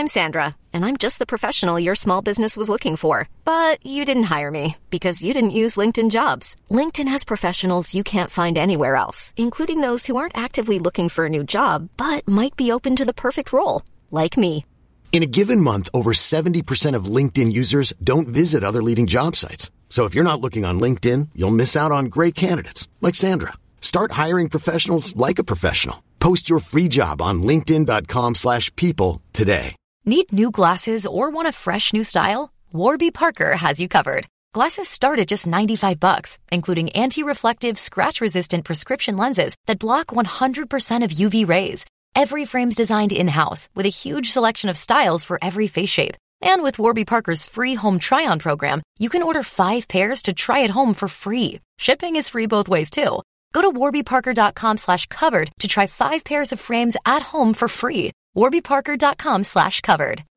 I'm Sandra, and I'm just the professional your small business was looking for. But you didn't hire me because you didn't use LinkedIn Jobs. LinkedIn has professionals you can't find anywhere else, including those who aren't actively looking for a new job, but might be open to the perfect role, like me. In a given month, over 70% of LinkedIn users don't visit other leading job sites. So if you're not looking on LinkedIn, you'll miss out on great candidates like Sandra. Start hiring professionals like a professional. Post your free job on linkedin.com/people today. Need new glasses or want a fresh new style? Warby Parker has you covered. Glasses start at just $95, including anti-reflective, scratch-resistant prescription lenses that block 100% of UV rays. Every frame's designed in-house with a huge selection of styles for every face shape. And with Warby Parker's free home try-on program, you can order 5 pairs to try at home for free. Shipping is free both ways, too. Go to warbyparker.com/covered to try 5 pairs of frames at home for free. warbyparker.com/covered.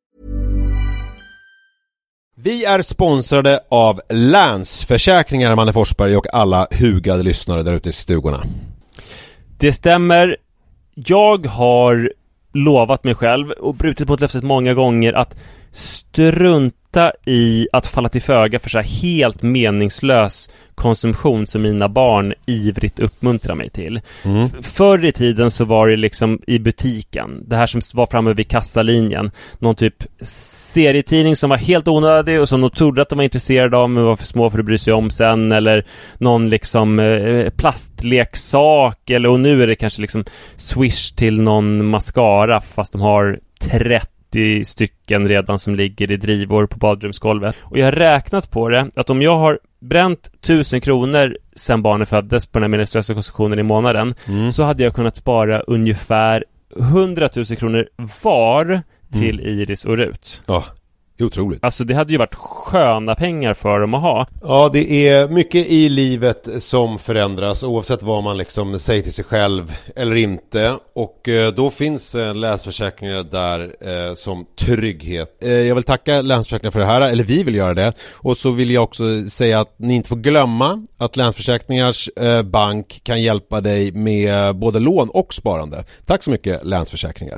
Vi är sponsrade av Länsförsäkringar, Manne Forsberg, och alla hugade lyssnare där ute i stugorna. Det stämmer. Jag har lovat mig själv och brutit mot löftet många gånger att strunta i att falla till föga för så här helt meningslös konsumtion som mina barn ivrigt uppmuntrar mig till. Förr i tiden så var det liksom i butiken, det här som var framme vid kassalinjen, någon typ serietidning som var helt onödig och som de trodde att de var intresserade av men var för små för att bry sig om sen, eller någon liksom plastleksak, eller, och nu är det kanske liksom Swish till någon mascara fast de har 30 stycken redan som ligger i drivor på badrumsgolvet. Och jag har räknat på det att om jag har bränt 1000 kronor sen barnen föddes på den här meningslösa konsumtionen i månaden, så hade jag kunnat spara ungefär 100 000 kronor var till Iris och Rut. Ja, otroligt. Alltså det hade ju varit sköna pengar för dem att ha. Ja, det är mycket i livet som förändras oavsett vad man liksom säger till sig själv eller inte. Och då finns Länsförsäkringar där som trygghet. Jag vill tacka Länsförsäkringar för det här, eller vi vill göra det. Och så vill jag också säga att ni inte får glömma att Länsförsäkringars bank kan hjälpa dig med både lån och sparande. Tack så mycket, Länsförsäkringar.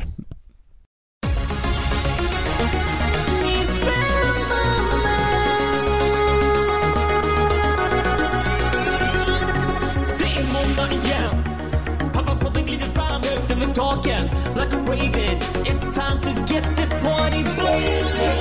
Like a raven, it's time to get this party blazing.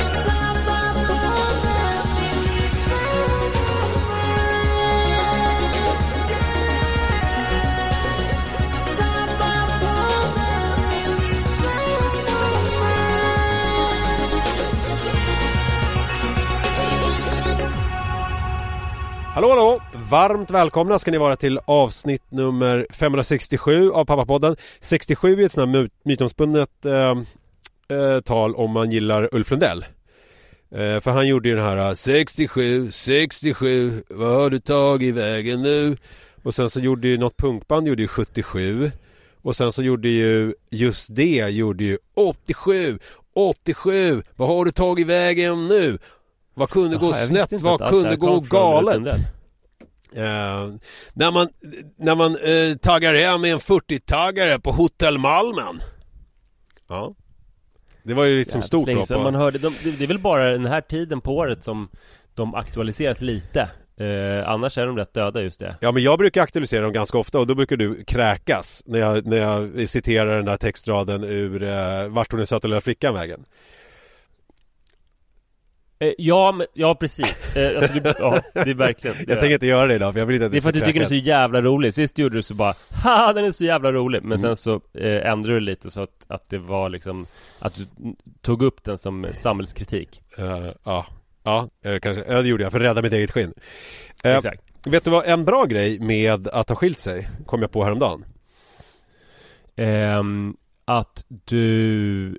Hallå, hallå! Varmt välkomna ska ni vara till avsnitt nummer 567 av Pappapodden. 67 är ett sånt här mytomspunnet tal om man gillar Ulf Lundell. För han gjorde ju den här 67, vad har du tagit vägen nu? Och sen så gjorde ju något punkband gjorde ju 77. Och sen så gjorde ju just det gjorde ju 87, vad har du tagit vägen nu? Vad kunde gå snett? Vad kunde gå galet? När man taggar hem med en 40-taggare på Hotell Malmen. Ja. Det var ju liksom stort då på. Man hörde det är väl bara den här tiden på året som de aktualiseras lite. Annars är de rätt döda just det. Ja, men jag brukar aktualisera dem ganska ofta och då brukar du kräkas när jag citerar den där textraden ur Vart hon är söta lilla flickan vägen. Ja, precis. Alltså, det är verkligen. Jag tänker inte göra det idag, för jag vill inte att det är för att du tycker den är så jävla rolig. Sist gjorde du så bara, haha, den är så jävla rolig. Men sen så ändrade du lite så att det var liksom att du tog upp den som samhällskritik. Kanske, det gjorde jag för att rädda mitt eget skinn. Exakt. Vet du vad en bra grej med att ha skilt sig kom jag på häromdagen? Att du...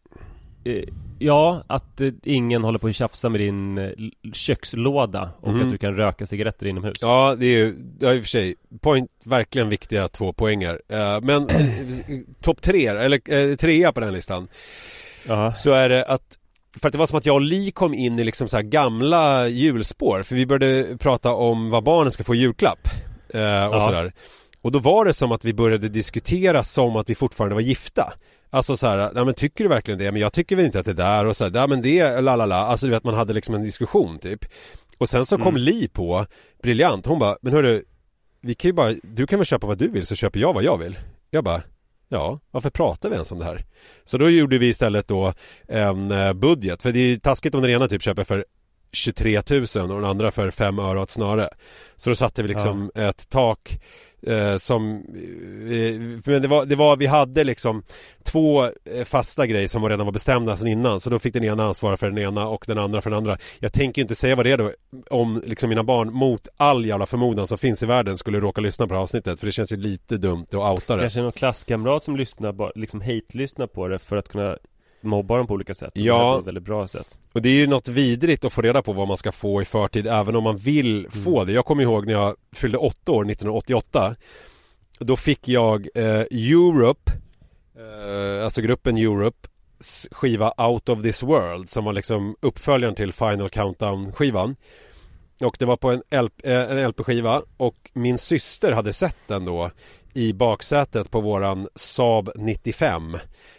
att ingen håller på att tjafsa med din kökslåda och att du kan röka cigaretter inomhus. Ja, det är ju i och för sig verkligen viktiga 2 poänger. Men topp 3 eller 3 på den listan. Så är det att för att det var som att jag och Li kom in i liksom så här gamla julspår, för vi började prata om vad barnen ska få julklapp och sådär. Och då var det som att vi började diskutera som att vi fortfarande var gifta. Alltså så här, nej men tycker du verkligen det? Men jag tycker väl inte att det är där och så här, ja men det, lalala. Alltså du vet, man hade liksom en diskussion typ. Och sen så kom Li på, briljant, hon bara, men hörru, vi kan ju bara, du kan väl köpa vad du vill så köper jag vad jag vill. Jag bara, ja, varför pratar vi ens om det här? Så då gjorde vi istället då en budget, för det är taskigt om den ena typ köper för 23 000 och den andra för 5 öre åt snarare. Så då satte vi liksom ett tak som men det var vi hade liksom 2 fasta grejer som redan var bestämda sedan innan, så då fick den ena ansvara för den ena och den andra för den andra. Jag tänker inte säga vad det är då, om liksom mina barn mot all jävla förmodan som finns i världen skulle råka lyssna på det här avsnittet, för det känns ju lite dumt att outa det. Kanske någon klasskamrat som lyssnar, liksom hate-lyssnar på det för att kunna mobba dem på olika sätt. Ja, på ett väldigt bra sätt. Och det är ju något vidrigt att få reda på vad man ska få i förtid, även om man vill få det. Jag kommer ihåg när jag fyllde 8 år 1988. Då fick jag Europe, alltså gruppen Europe, skiva Out of this World, som var liksom uppföljaren till Final Countdown-skivan. Och det var på en LP-skiva, och min syster hade sett den då i baksätet på våran Saab 95.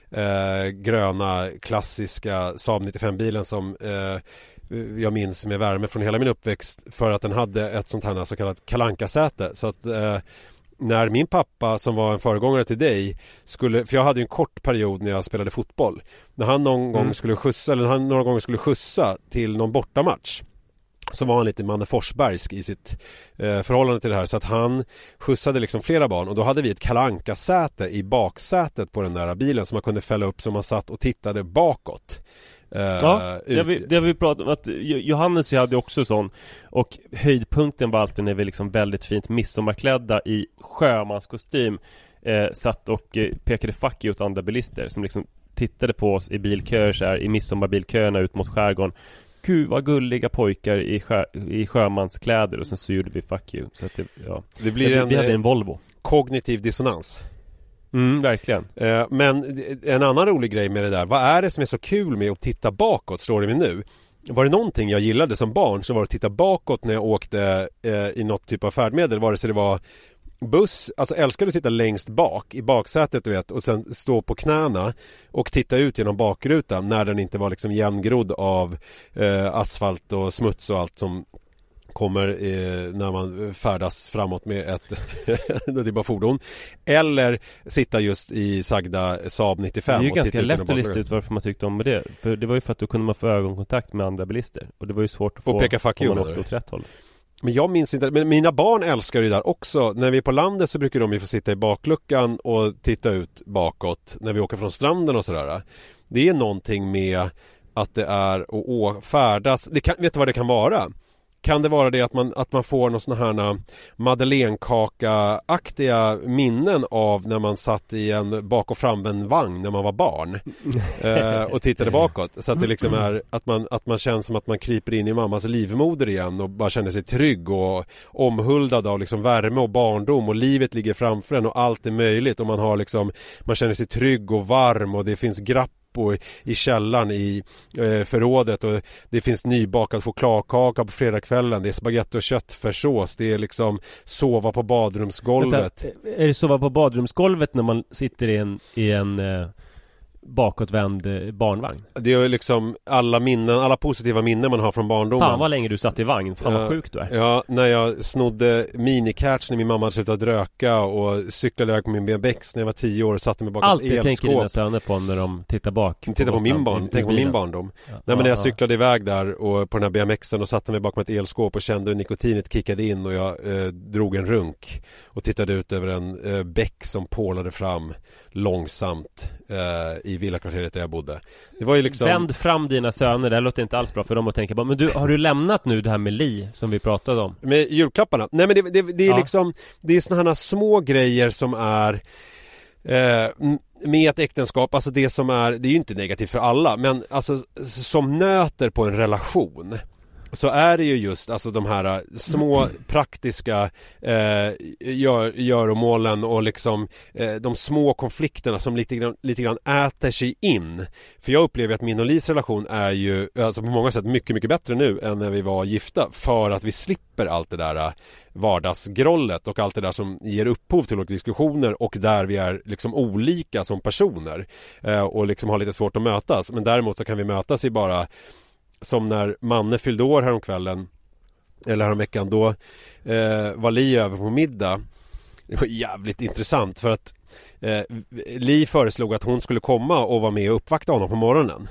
Gröna klassiska Saab 95-bilen som jag minns med värme från hela min uppväxt, för att den hade ett sånt här så kallat Kalanka-säte. Så att när min pappa, som var en föregångare till dig, skulle, för jag hade ju en kort period när jag spelade fotboll, när han någon gång skulle skjutsa, eller han några gånger skulle skjutsa till någon bortamatch, så var han lite Manne Forsbergsk i sitt förhållande till det här, så att han skjutsade liksom flera barn, och då hade vi ett Kalanka-säte i baksätet på den där bilen som man kunde fälla upp, så man satt och tittade bakåt. Ja, det har vi pratat om, att Johannes hade också sån, och höjdpunkten var alltid när vi liksom väldigt fint midsommarklädda i sjömanskostym satt och pekade fuck åt andra bilister som liksom tittade på oss i bilköer så här, i midsommarbilköerna ut mot skärgården. Gud vad gulliga pojkar i sjömanskläder, och sen så gjorde vi fuck you. Så att det blir vi hade en Volvo. Kognitiv dissonans. Verkligen. Men en annan rolig grej med det där, vad är det som är så kul med att titta bakåt, slår det mig nu? Var det någonting jag gillade som barn, så var det att titta bakåt när jag åkte i något typ av färdmedel, vare sig det var buss, alltså älskade att sitta längst bak i baksätet, du vet, och sen stå på knäna och titta ut genom bakrutan när den inte var liksom jämngrodd av asfalt och smuts och allt som kommer när man färdas framåt med ett typ av fordon, eller sitta just i sagda Saab 95. Det är ju ganska lätt att lista ut varför man tyckte om det, för det var ju för att då kunde man få ögonkontakt med andra bilister, och det var ju svårt att få, och peka fuck you, om man åkte åt rätt håll. Men jag minns inte, men mina barn älskar det där också. När vi är på landet så brukar de ju få sitta i bakluckan och titta ut bakåt när vi åker från stranden och sådär. Det är någonting med att det är att färdas. Vet du vad det kan vara? Kan det vara det att man får någon sån här madeleinekaka-aktiga minnen av när man satt i en bak- och framvänd vagn när man var barn och tittade bakåt, så att det liksom är att man känns som att man kryper in i mammas livmoder igen och bara känner sig trygg och omhuldad av liksom värme och barndom, och livet ligger framför en och allt är möjligt, och man har liksom, man känner sig trygg och varm, och det finns grapp i källaren i förrådet, och det finns nybakad chokladkaka på fredagskvällen, det är spagetti och köttfärssås, det är liksom sova på badrumsgolvet. Vänta, är det sova på badrumsgolvet när man sitter i en bakåtvänd barnvagn? Det är liksom alla positiva minnen man har från barndomen. Fan vad länge du satt i vagn, fan vad sjukt du är. Ja, när jag snodde minicatch när min mamma hade slutat röka och cyklade iväg på min BMX när jag var 10 år och satte mig bakom ett elskåp. Alltid tänker dina söner på när de tittar bak. Titta på min barndom. Ja. Nej, men när jag cyklade iväg där och på den här BMXen och satte mig bakom ett elskåp och kände hur nikotinet kickade in, och jag drog en runk och tittade ut över en bäck som pålade fram långsamt i villakvarteret där jag bodde. Det var ju liksom... Vänd fram dina söner, det här låter inte alls bra för dem att tänka på. Men har du lämnat nu det här med Li som vi pratade om? Med julklapparna? Nej, men det är liksom, det är såna här små grejer som är med ett äktenskap, alltså det som är, det är ju inte negativt för alla, men alltså som nöter på en relation. så är det ju just alltså de här små praktiska göromålen och liksom de små konflikterna som lite grann äter sig in. För jag upplever att min och Lis relation är ju alltså på många sätt mycket, mycket bättre nu än när vi var gifta, för att vi slipper allt det där vardagsgrollet och allt det där som ger upphov till olika diskussioner och där vi är liksom olika som personer och liksom har lite svårt att mötas. Men däremot så kan vi mötas i bara som när Manne fyllde år häromkvällen eller häromveckan, då var Li över på middag. Det var jävligt intressant för att Li föreslog att hon skulle komma och vara med och uppvakta honom på morgonen.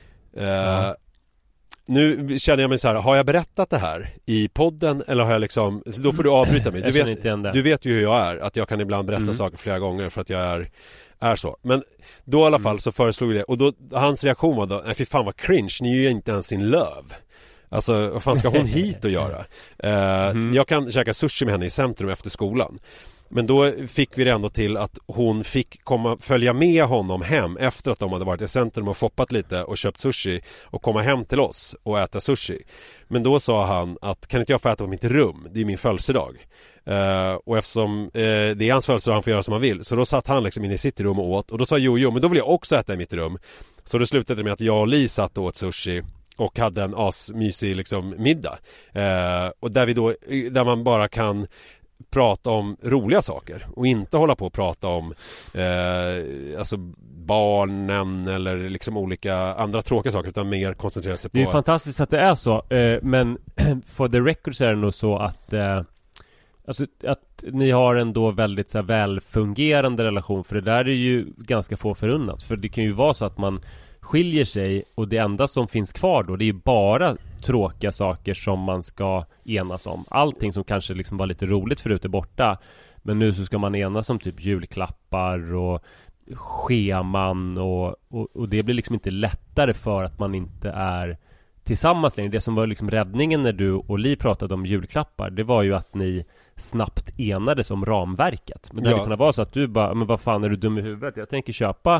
Nu känner jag mig så här, har jag berättat det här i podden eller har jag liksom, då får du avbryta mig. Du vet ju hur jag är, att jag kan ibland berätta saker flera gånger för att jag är så. Men då i alla fall så föreslog vi det. Och då, hans reaktion var då, nej fy fan vad cringe, ni är ju inte ens sin löv. Alltså, vad fan ska hon hit och göra? Jag kan käka sushi med henne i centrum efter skolan. Men då fick vi det ändå till att hon fick följa med honom hem efter att de hade varit i centrum och shoppat lite och köpt sushi och komma hem till oss och äta sushi. Men då sa han att kan inte jag få äta på mitt rum? Det är min födelsedag. Och eftersom det är hans födelsedag, han får göra som han vill. Så då satt han liksom inne i sitt rum och åt. Och då sa jo, men då vill jag också äta i mitt rum. Så det slutade med att jag och Li satt och åt sushi och hade en asmysig liksom middag. Och där man bara kan prata om roliga saker och inte hålla på och prata om alltså barnen eller liksom olika andra tråkiga saker, utan mer koncentrera sig på... Det är ju fantastiskt att det är så, men for the record så är det nog så att alltså att ni har en då väldigt så här välfungerande relation, för det där är ju ganska få förunnat. För det kan ju vara så att man skiljer sig och det enda som finns kvar då, det är ju bara tråkiga saker som man ska enas om. Allting som kanske liksom var lite roligt förut är borta, men nu så ska man enas om typ julklappar och scheman och det blir liksom inte lättare för att man inte är tillsammans längre. Det som var liksom räddningen när du och Li pratade om julklappar, det var ju att ni snabbt enades om ramverket. Men det hade kunnat vara så att du bara, men vad fan är du dum i huvudet? Jag tänker köpa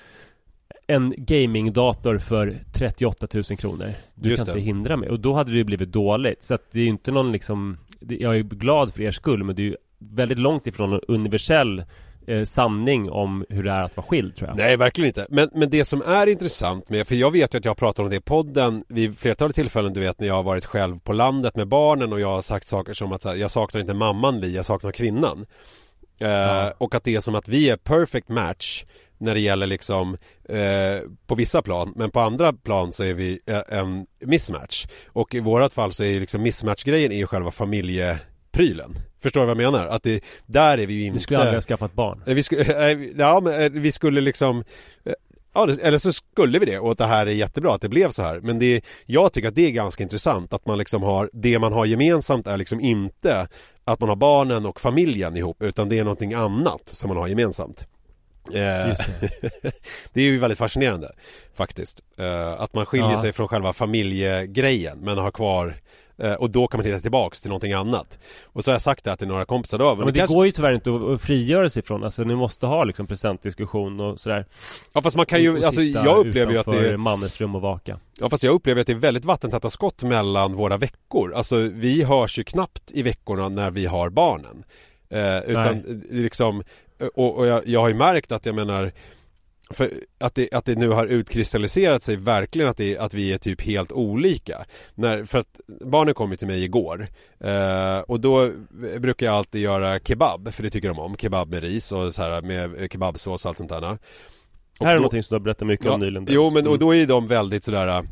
en gamingdator för 38 000 kronor. Du kan inte hindra mig. Och då hade det ju blivit dåligt. Så att det är ju inte någon liksom... Jag är glad för er skull, men det är ju väldigt långt ifrån en universell sanning om hur det är att vara skild, tror jag. Nej, verkligen inte. Men det som är intressant med, för jag vet ju att jag pratar om det i podden vid flertalet tillfällen, du vet, när jag har varit själv på landet med barnen och jag har sagt saker som att jag saknar inte mamman Li, jag saknar kvinnan. Och att det är som att vi är perfect match när det gäller liksom på vissa plan, men på andra plan så är vi en mismatch. Och i vårat fall så är liksom mismatch-grejen är ju själva familjeprylen. Förstår du vad jag menar? Att där är vi ju inte... Vi skulle aldrig ha skaffat barn. Vi skulle liksom... Ja, eller så skulle vi det, och att det här är jättebra att det blev så här. Men jag tycker att det är ganska intressant att man liksom har, det man har gemensamt är liksom inte att man har barnen och familjen ihop, utan det är någonting annat som man har gemensamt. Just det. Det är ju väldigt fascinerande faktiskt, att man skiljer sig från själva familjegrejen men har kvar, och då kan man titta tillbaks till någonting annat. Och så har jag sagt det till några kompisar då, men det går ju tyvärr inte att frigöra sig från, alltså ni måste ha liksom presentdiskussion och sådär. Ja, fast man kan ju, alltså jag upplever ju att det är mannens rum och vaka. Ja, fast jag upplever att det är väldigt vattentäta skott mellan våra veckor. Alltså vi hörs ju knappt i veckorna när vi har barnen, utan liksom, och jag har ju märkt att, jag menar, för att det nu har utkristalliserat sig verkligen att vi är typ helt olika. För att barnen kom ju till mig igår, och då brukar jag alltid göra kebab, för det tycker de om, kebab med ris och så här med kebabsås och allt sånt där. Och här är någonting som du har berättat mycket om nyligen. Jo, men och då är de väldigt sådär,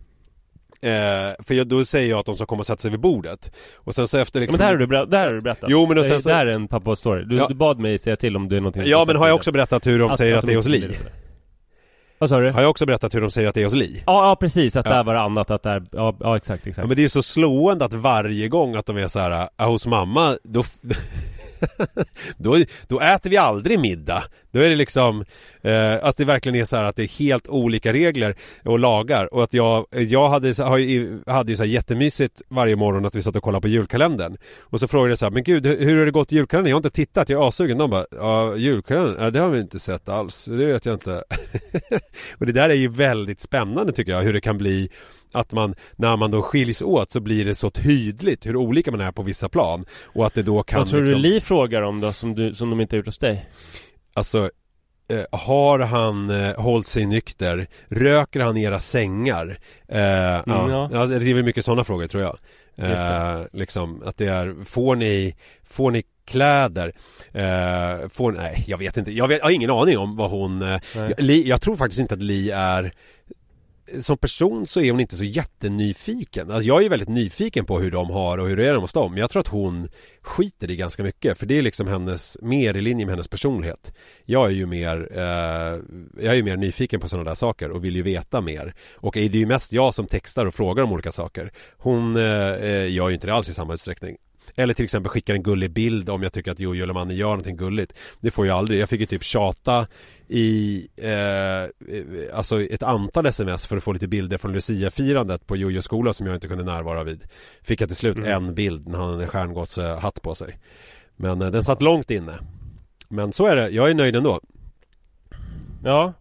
för då säger jag att de ska komma och sätta sig vid bordet. Och sen så efter liksom... Men det här har du berättat. Jo, men och sen så... Det här är en pappa-story. Du bad mig säga till om det är någonting. Ja, men har jag också berättat hur de säger att det är hos Li? Vad sa du? Har jag också berättat hur de säger att det är hos Li? Ja, precis. Att där var det annat. Att där... Ja, exakt. Ja, men det är så slående att varje gång att de är så här, hos mamma, då äter vi aldrig middag Då är det liksom att det verkligen är så här att det är helt olika regler och lagar. Och att jag hade ju så här jättemysigt varje morgon att vi satt och kollade på julkalendern. Och så frågade jag så här, men gud, hur har det gått i julkalendern? Jag har inte tittat, jag är asugen. De bara, ja, julkalendern, ja, det har vi inte sett alls. Det vet jag inte. Och det där är ju väldigt spännande tycker jag, hur det kan bli att man, när man då skiljs åt så blir det så tydligt hur olika man är på vissa plan. Och att det då kan... Vad tror liksom... du Li frågar om då, som de inte har gjort hos dig? Alltså, har han hållit sig nykter? Röker han i era sängar? Ja, det är väl mycket sådana frågor tror jag. Liksom, att det är, får ni kläder? Nej, jag vet inte. Jag har ingen aning om vad hon... jag tror faktiskt inte att Li är... Som person så är hon inte så jättenyfiken. Alltså jag är väldigt nyfiken på hur de har och hur det är hos dem. Men jag tror att hon skiter i ganska mycket. För det är liksom mer i linje med hennes personlighet. Jag är ju mer nyfiken på sådana där saker och vill ju veta mer. Och det är ju mest jag som textar och frågar om olika saker. Hon gör ju inte det alls i samma utsträckning. Eller till exempel skickar en gullig bild om jag tycker att Jojo eller Manne gör någonting gulligt. Det får jag aldrig. Jag fick ju typ tjata i alltså ett antal sms för att få lite bilder från Lucia-firandet på Jojo skola som jag inte kunde närvara vid. Fick jag till slut en bild när han hade en stjärngårdshatt på sig. Men den satt långt inne. Men så är det. Jag är nöjd ändå. Ja.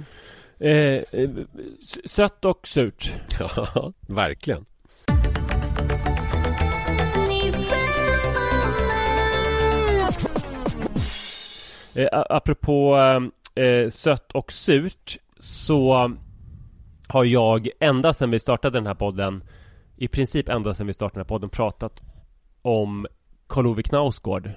Sött och surt. Ja, verkligen. Apropå sött och surt, så har jag ända sedan vi startade den här podden, i princip ända sedan vi startade den här podden, pratat om Karl Ove Knausgård.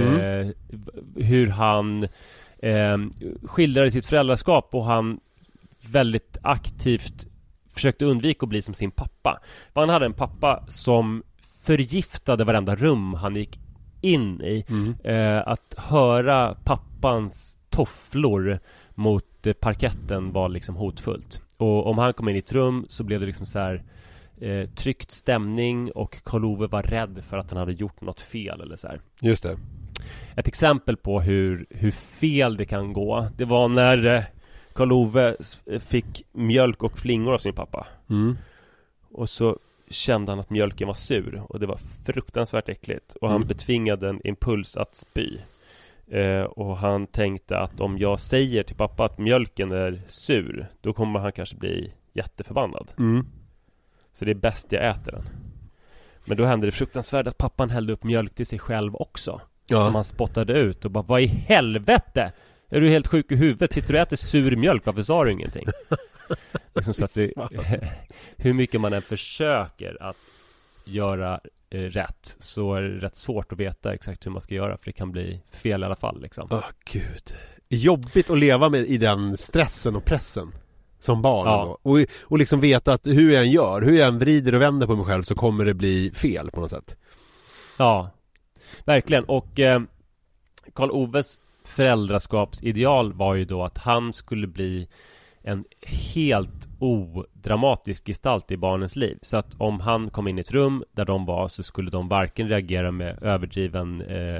Hur han skildrade sitt föräldraskap och han väldigt aktivt försökte undvika att bli som sin pappa. Han hade en pappa som förgiftade varenda rum han gick in i. Att höra pappans tofflor mot parketten var liksom hotfullt. Och om han kom in i ett rum så blev det liksom så här tryckt stämning och Karl Ove var rädd för att han hade gjort något fel eller så här. Just det. Ett exempel på hur fel det kan gå, det var när Karl Ove fick mjölk och flingor av sin pappa. Och så kände han att mjölken var sur och det var fruktansvärt äckligt och han betvingade en impuls att spy. Och han tänkte att om jag säger till pappa att mjölken är sur, då kommer han kanske bli jätteförbannad. Så det är bäst jag äter den. Men då hände det fruktansvärt att pappan hällde upp mjölk till sig själv också. Som han spottade ut och bara, vad i helvete? Är du helt sjuk i huvudet? Sitter du och äter sur mjölk? Varför sa du ingenting? Liksom så att det, hur mycket man än försöker att göra rätt, så är det rätt svårt att veta exakt hur man ska göra, för det kan bli fel i alla fall liksom. Gud. Jobbigt att leva med i den stressen och pressen som barn då. Och liksom veta att hur jag än vrider och vänder på mig själv så kommer det bli fel på något sätt. Ja, verkligen. Och Karl Oves föräldraskapsideal var ju då att han skulle bli en helt odramatisk gestalt i barnens liv. Så att om han kom in i ett rum där de var, så skulle de varken reagera med överdriven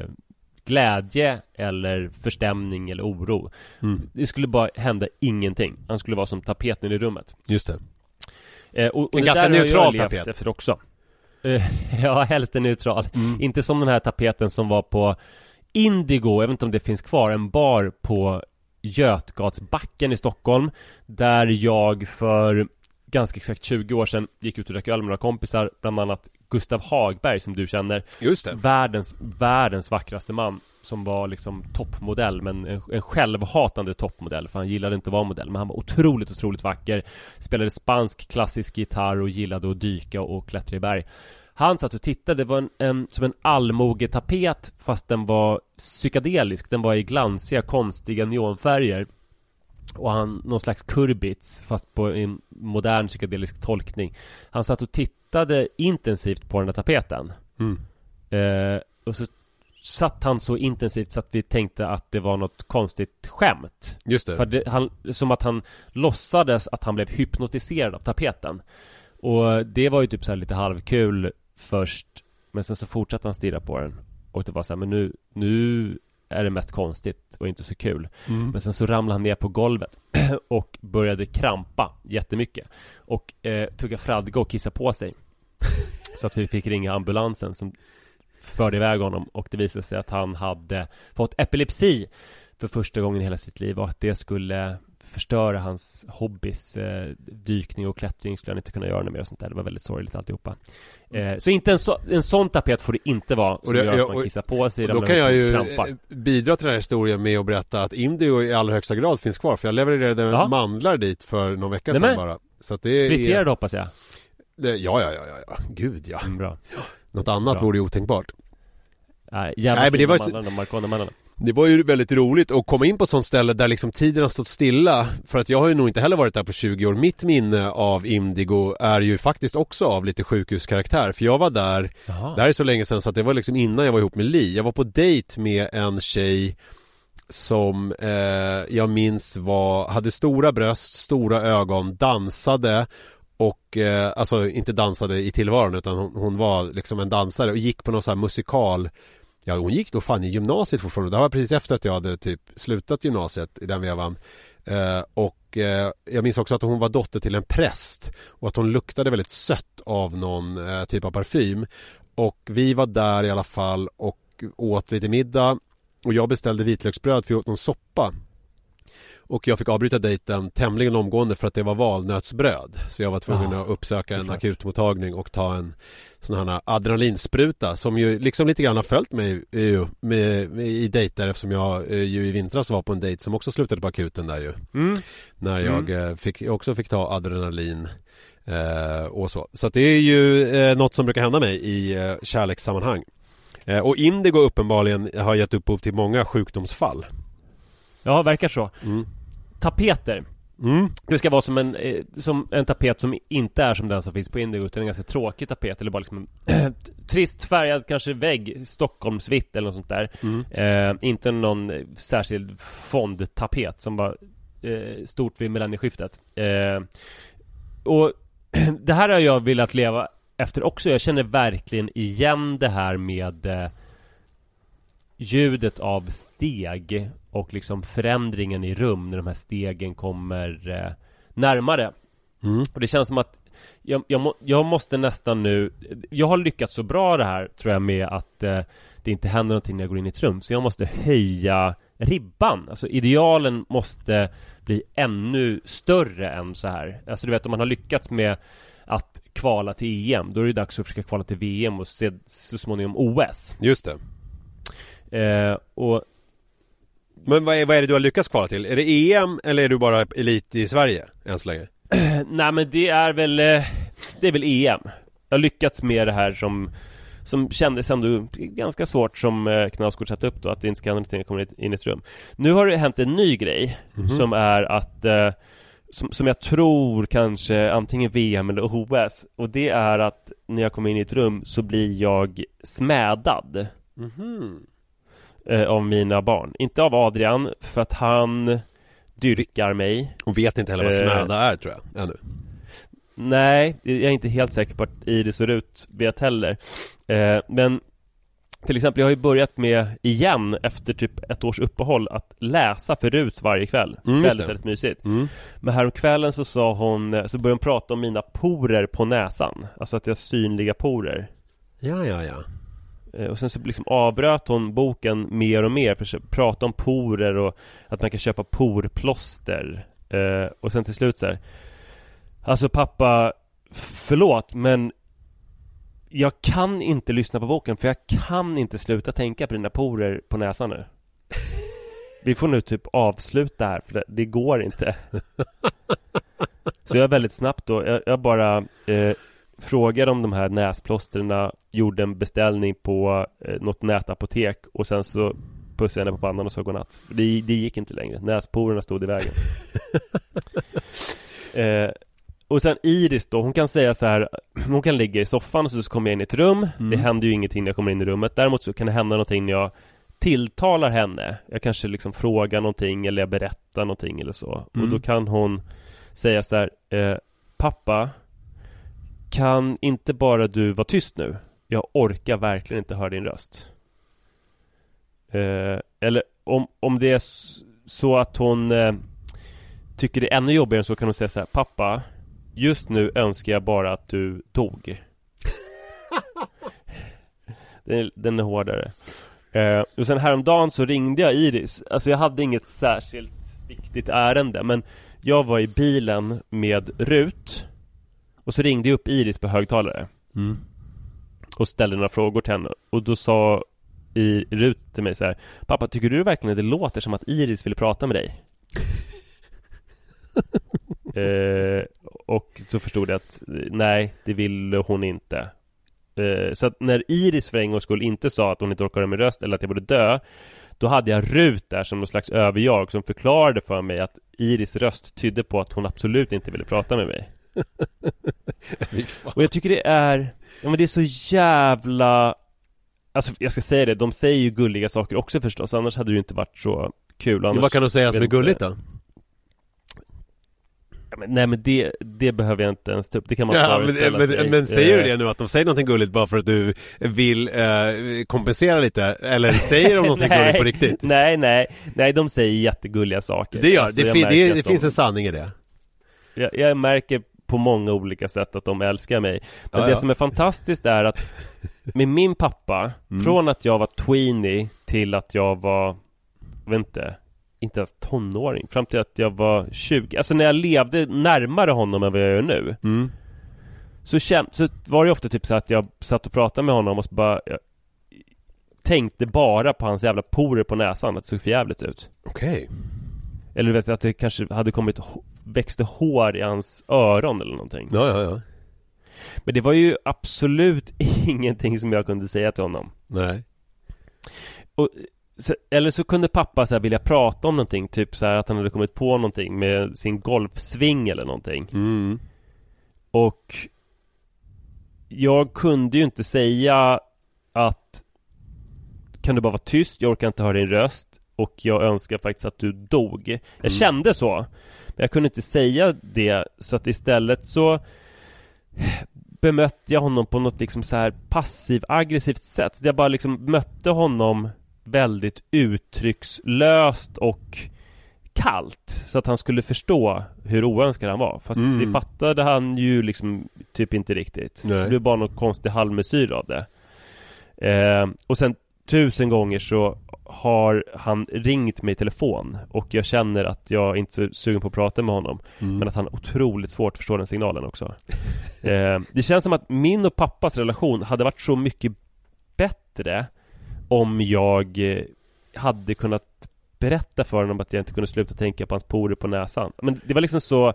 glädje eller förstämning eller oro. Det skulle bara hända ingenting. Han skulle vara som tapeten i rummet. Just det. Och en det ganska där neutral tapet efter också. Ja, helst en neutral. Inte som den här tapeten som var på Indigo, jag vet inte om det finns kvar, en bar på Götgatsbacken i Stockholm, där jag för ganska exakt 20 år sedan gick ut och drack öl med några kompisar, bland annat Gustav Hagberg som du känner. Just det. Världens vackraste man, som var liksom toppmodell, men en självhatande toppmodell, för han gillade inte att vara modell, men han var otroligt vacker, spelade spansk klassisk gitarr och gillade att dyka och klättra i berg. Han satt och tittade, det var som en allmogetapet, fast den var psykedelisk. Den var i glansiga, konstiga neonfärger. Och han, någon slags kurbits, fast på en modern psykedelisk tolkning. Han satt och tittade intensivt på den där tapeten. Och så satt han så intensivt så att vi tänkte att det var något konstigt skämt. Just det. För som att han låtsades att han blev hypnotiserad av tapeten. Och det var ju typ så här lite halvkul först, men sen så fortsatte han stirra på den. Och det var så här, men nu är det mest konstigt och inte så kul. Men sen så ramlade han ner på golvet och började krampa jättemycket. Och tugga fradga och kissa på sig. Så att vi fick ringa ambulansen som förde iväg honom. Och det visade sig att han hade fått epilepsi för första gången i hela sitt liv. Och att det skulle förstöra hans hobbys, dykning och klättring skulle han inte kunna göra mer och sånt där. Det var väldigt sorgligt alltihopa. Så inte en sån tapet får det inte vara som gör att man kissar på sig. Då kan jag ju bidra till den här historien med att berätta att Indigo i allra högsta grad finns kvar. För jag levererade mandlar dit för någon vecka sedan bara. Så att det friterade hoppas jag. Ja. Gud ja. Bra. Något annat vore ju otänkbart. Nej, men det var det var ju väldigt roligt att komma in på ett sånt ställe där liksom tiden har stått stilla. För att jag har ju nog inte heller varit där på 20 år. Mitt minne av Indigo är ju faktiskt också av lite sjukhuskaraktär. För jag var där, det här är så länge sedan så att det var liksom innan jag var ihop med Li. Jag var på dejt med en tjej som jag minns hade stora bröst, stora ögon, dansade. Och alltså inte dansade i tillvaron utan hon var liksom en dansare och gick på någon sån här musikal. Ja, hon gick då fan i gymnasiet fortfarande. Det var precis efter att jag hade typ slutat gymnasiet i den vevan. Och jag minns också att hon var dotter till en präst och att hon luktade väldigt sött av någon typ av parfym. Och vi var där i alla fall och åt lite middag och jag beställde vitlöksbröd för jag åt någon soppa. Och jag fick avbryta dejten tämligen omgående för att det var valnötsbröd. Så jag var tvungen att uppsöka en akutmottagning och ta en sån här adrenalinspruta som ju liksom lite grann har följt mig i dejter eftersom jag ju i vintras var på en dejt som också slutade på akuten där ju. När jag också fick ta adrenalin och så. Så att det är ju något som brukar hända mig i kärlekssammanhang. Och Indigo uppenbarligen har gett upphov till många sjukdomsfall. Ja, verkar så. Tapeter. Det ska vara som en tapet som inte är som den som finns på Indigo utan en ganska tråkig tapet eller bara liksom en trist färgad kanske vägg, Stockholmsvitt eller något sånt där. Inte någon särskild fondtapet som var stort vid millennieskiftet. Och det här har jag velat leva efter också. Jag känner verkligen igen det här med ljudet av steg och liksom förändringen i rum när de här stegen kommer närmare. Och det känns som att jag måste nästan nu, jag har lyckats så bra det här tror jag med att det inte händer någonting när jag går in i ett rum, så jag måste höja ribban. Alltså idealen måste bli ännu större än så här. Alltså du vet, om man har lyckats med att kvala till EM, då är det dags att försöka kvala till VM och se så småningom OS. Just det. Men vad är det du har lyckats kvala till? Är det EM eller är du bara elit i Sverige än så länge? Nej, men det är väl EM. Jag har lyckats med det här som kändes ändå ganska svårt som Knausgård satt upp då, att det inte ska hända någonting när jag kommer in i ett rum. Nu har det hänt en ny grej som är att som jag tror kanske antingen VM eller OS, och det är att när jag kommer in i ett rum så blir jag smädad av mina barn. Inte av Adrian, för att han dyrkar mig. Och vet inte heller vad smäda är, tror jag, ännu. Nej, jag är inte helt säker på att Iris och Rut vet heller. Men till exempel, jag har ju börjat med igen efter typ ett års uppehåll att läsa för Rut varje kväll. Väldigt mysigt. Men häromkvällen så så började hon prata om mina porer på näsan. Alltså att jag har synliga porer. Ja. Och sen så liksom avbröt hon boken mer och mer för att prata om porer och att man kan köpa porplåster. Och sen till slut så här: alltså pappa, förlåt, men jag kan inte lyssna på boken för jag kan inte sluta tänka på dina porer på näsan nu. Vi får nu typ avsluta här för det går inte. Så jag väldigt snabbt då, jag bara frågade om de här näsplåsterna, gjorde en beställning på något nätapotek och sen så pussade jag henne på pannan och sa godnatt. Det gick inte längre, näsporerna stod i vägen. Och sen Iris då, hon kan säga så här, hon kan ligga i soffan och så kommer jag in i ett rum. Det händer ju ingenting när jag kommer in i rummet. Däremot så kan det hända någonting när jag tilltalar henne. Jag kanske liksom frågar någonting eller jag berättar någonting eller så. Och då kan hon säga så här: pappa, kan inte bara du vara tyst nu? Jag orkar verkligen inte höra din röst. Eller om det är så att hon tycker det är ännu jobbigare, så kan hon säga så här: pappa, just nu önskar jag bara att du dog. Den är hårdare. Och sen häromdagen så ringde jag Iris. Alltså jag hade inget särskilt viktigt ärende, men jag var i bilen med Rut, och så ringde jag upp Iris på högtalare och ställde några frågor till henne. Och då sa Rut till mig så här: pappa, tycker du verkligen att det låter som att Iris ville prata med dig? Och så förstod jag att nej, det ville hon inte. Så att när Iris för en gång skulle inte sa att hon inte orkade med röst eller att jag borde dö, då hade jag Rut där som någon slags överjag som förklarade för mig att Iris röst tydde på att hon absolut inte ville prata med mig. Och jag tycker det är, ja, men det är så jävla, alltså jag ska säga det, de säger ju gulliga saker också förstås, annars hade det ju inte varit så kul. Annars, vad kan du säga som är gulligt då? Nej, men det behöver jag inte ens ta upp. Det kan man men säger du det nu, att de säger någonting gulligt bara för att du vill kompensera lite? Eller säger de någonting gulligt på riktigt? Nej, de säger jättegulliga saker. Det gör, alltså, det finns en sanning i det. Jag märker på många olika sätt att de älskar mig. Men det som är fantastiskt är att med min pappa, från att jag var tweenie till att jag var, inte ens tonåring, fram till att jag var 20. Alltså när jag levde närmare honom än vad jag gör nu, så var det ofta typ så att jag satt och pratade med honom och så bara jag tänkte bara på hans jävla porer på näsan, att det såg för jävligt ut. Okej. Eller du vet att det kanske hade växte hår i hans öron eller någonting. Ja. Men det var ju absolut ingenting som jag kunde säga till honom. Nej. Eller så kunde pappa så här vilja prata om någonting, typ så här att han hade kommit på någonting med sin golfsving eller någonting. Och jag kunde ju inte säga att kan du bara vara tyst, jag orkar inte höra din röst och jag önskar faktiskt att du dog. Jag kände så, men jag kunde inte säga det, så att istället så bemötte jag honom på något liksom så här passiv-aggressivt sätt. Jag bara liksom mötte honom väldigt uttryckslöst och kallt, så att han skulle förstå hur oönskad han var. Fast det fattade han ju liksom typ inte riktigt. Nej. Det blev bara något konstig halvmesyr av det. Och sen 1000 gånger så har han ringt mig i telefon, och jag känner att jag inte är så sugen på att prata med honom, men att han har otroligt svårt att förstå den signalen också. Det känns som att min och pappas relation hade varit så mycket bättre om jag hade kunnat berätta för honom att jag inte kunde sluta tänka på hans porer på näsan. Men det var liksom så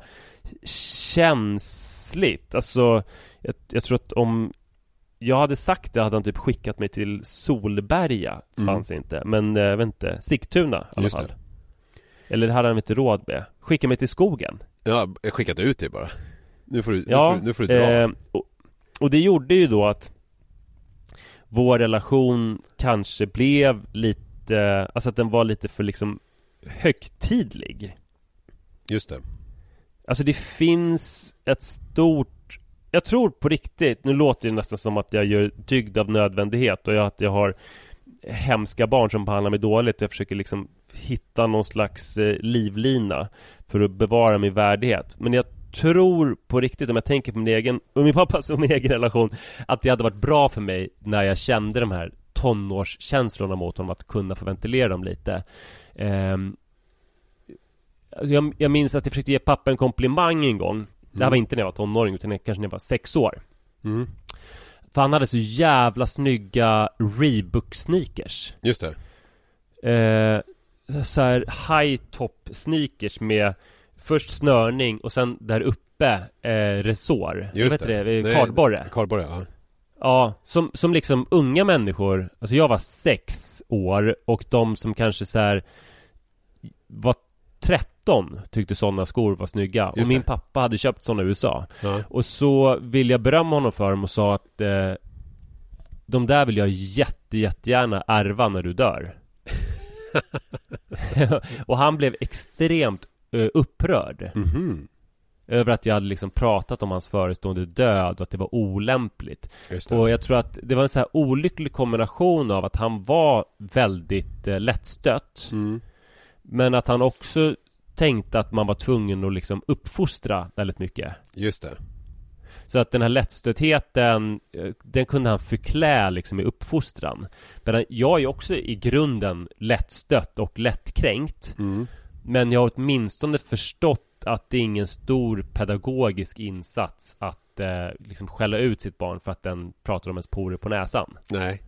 känsligt. Alltså, jag tror att om jag hade sagt det hade han typ skickat mig till Solberga. Fanns inte. Men jag vet inte, Sigtuna i alla fall. Eller det hade han inte råd med. Skicka mig till skogen. Ja, jag skickade ut det bara. Nu får du dra. Och det gjorde ju då att vår relation kanske blev lite, alltså att den var lite för liksom högtidlig. Just det. Alltså det finns ett stort, jag tror på riktigt, nu låter det nästan som att jag gör dygd av nödvändighet och att jag har hemska barn som behandlar mig dåligt och jag försöker liksom hitta någon slags livlina för att bevara min värdighet. Men jag tror på riktigt, om jag tänker på min egen och min pappas och min egen relation, att det hade varit bra för mig när jag kände de här tonårskänslorna mot honom, att kunna få ventilera dem lite. Jag minns att jag försökte ge pappa en komplimang en gång. Det här var inte när jag var tonåring, utan kanske när jag var 6 år. För han hade så jävla snygga Reebok sneakers. Just det. Så här high top sneakers med först snörning och sen där uppe resår. Just det. Kardborre. Kardborre, ja. Ja, som liksom unga människor. Alltså jag var 6 år och de som kanske så här var 13 tyckte sådana skor var snygga. Just och min det. pappa hade köpt sådana i USA. Ja. Och så vill jag berömma honom för dem och sa att de där vill jag jättegärna ärva när du dör. Och han blev extremt upprörd. över att jag hade liksom pratat om hans förestående död och att det var olämpligt. Och jag tror att det var en så här olycklig kombination av att han var väldigt lättstött, men att han också tänkte att man var tvungen att liksom uppfostra väldigt mycket. Just det. Så att den här lättstötheten, den kunde han förklä liksom i uppfostran. Men jag är ju också i grunden lättstött och lättkränkt. Men jag har åtminstone förstått att det är ingen stor pedagogisk insats att liksom skälla ut sitt barn för att den pratar om ens porer på näsan. Nej.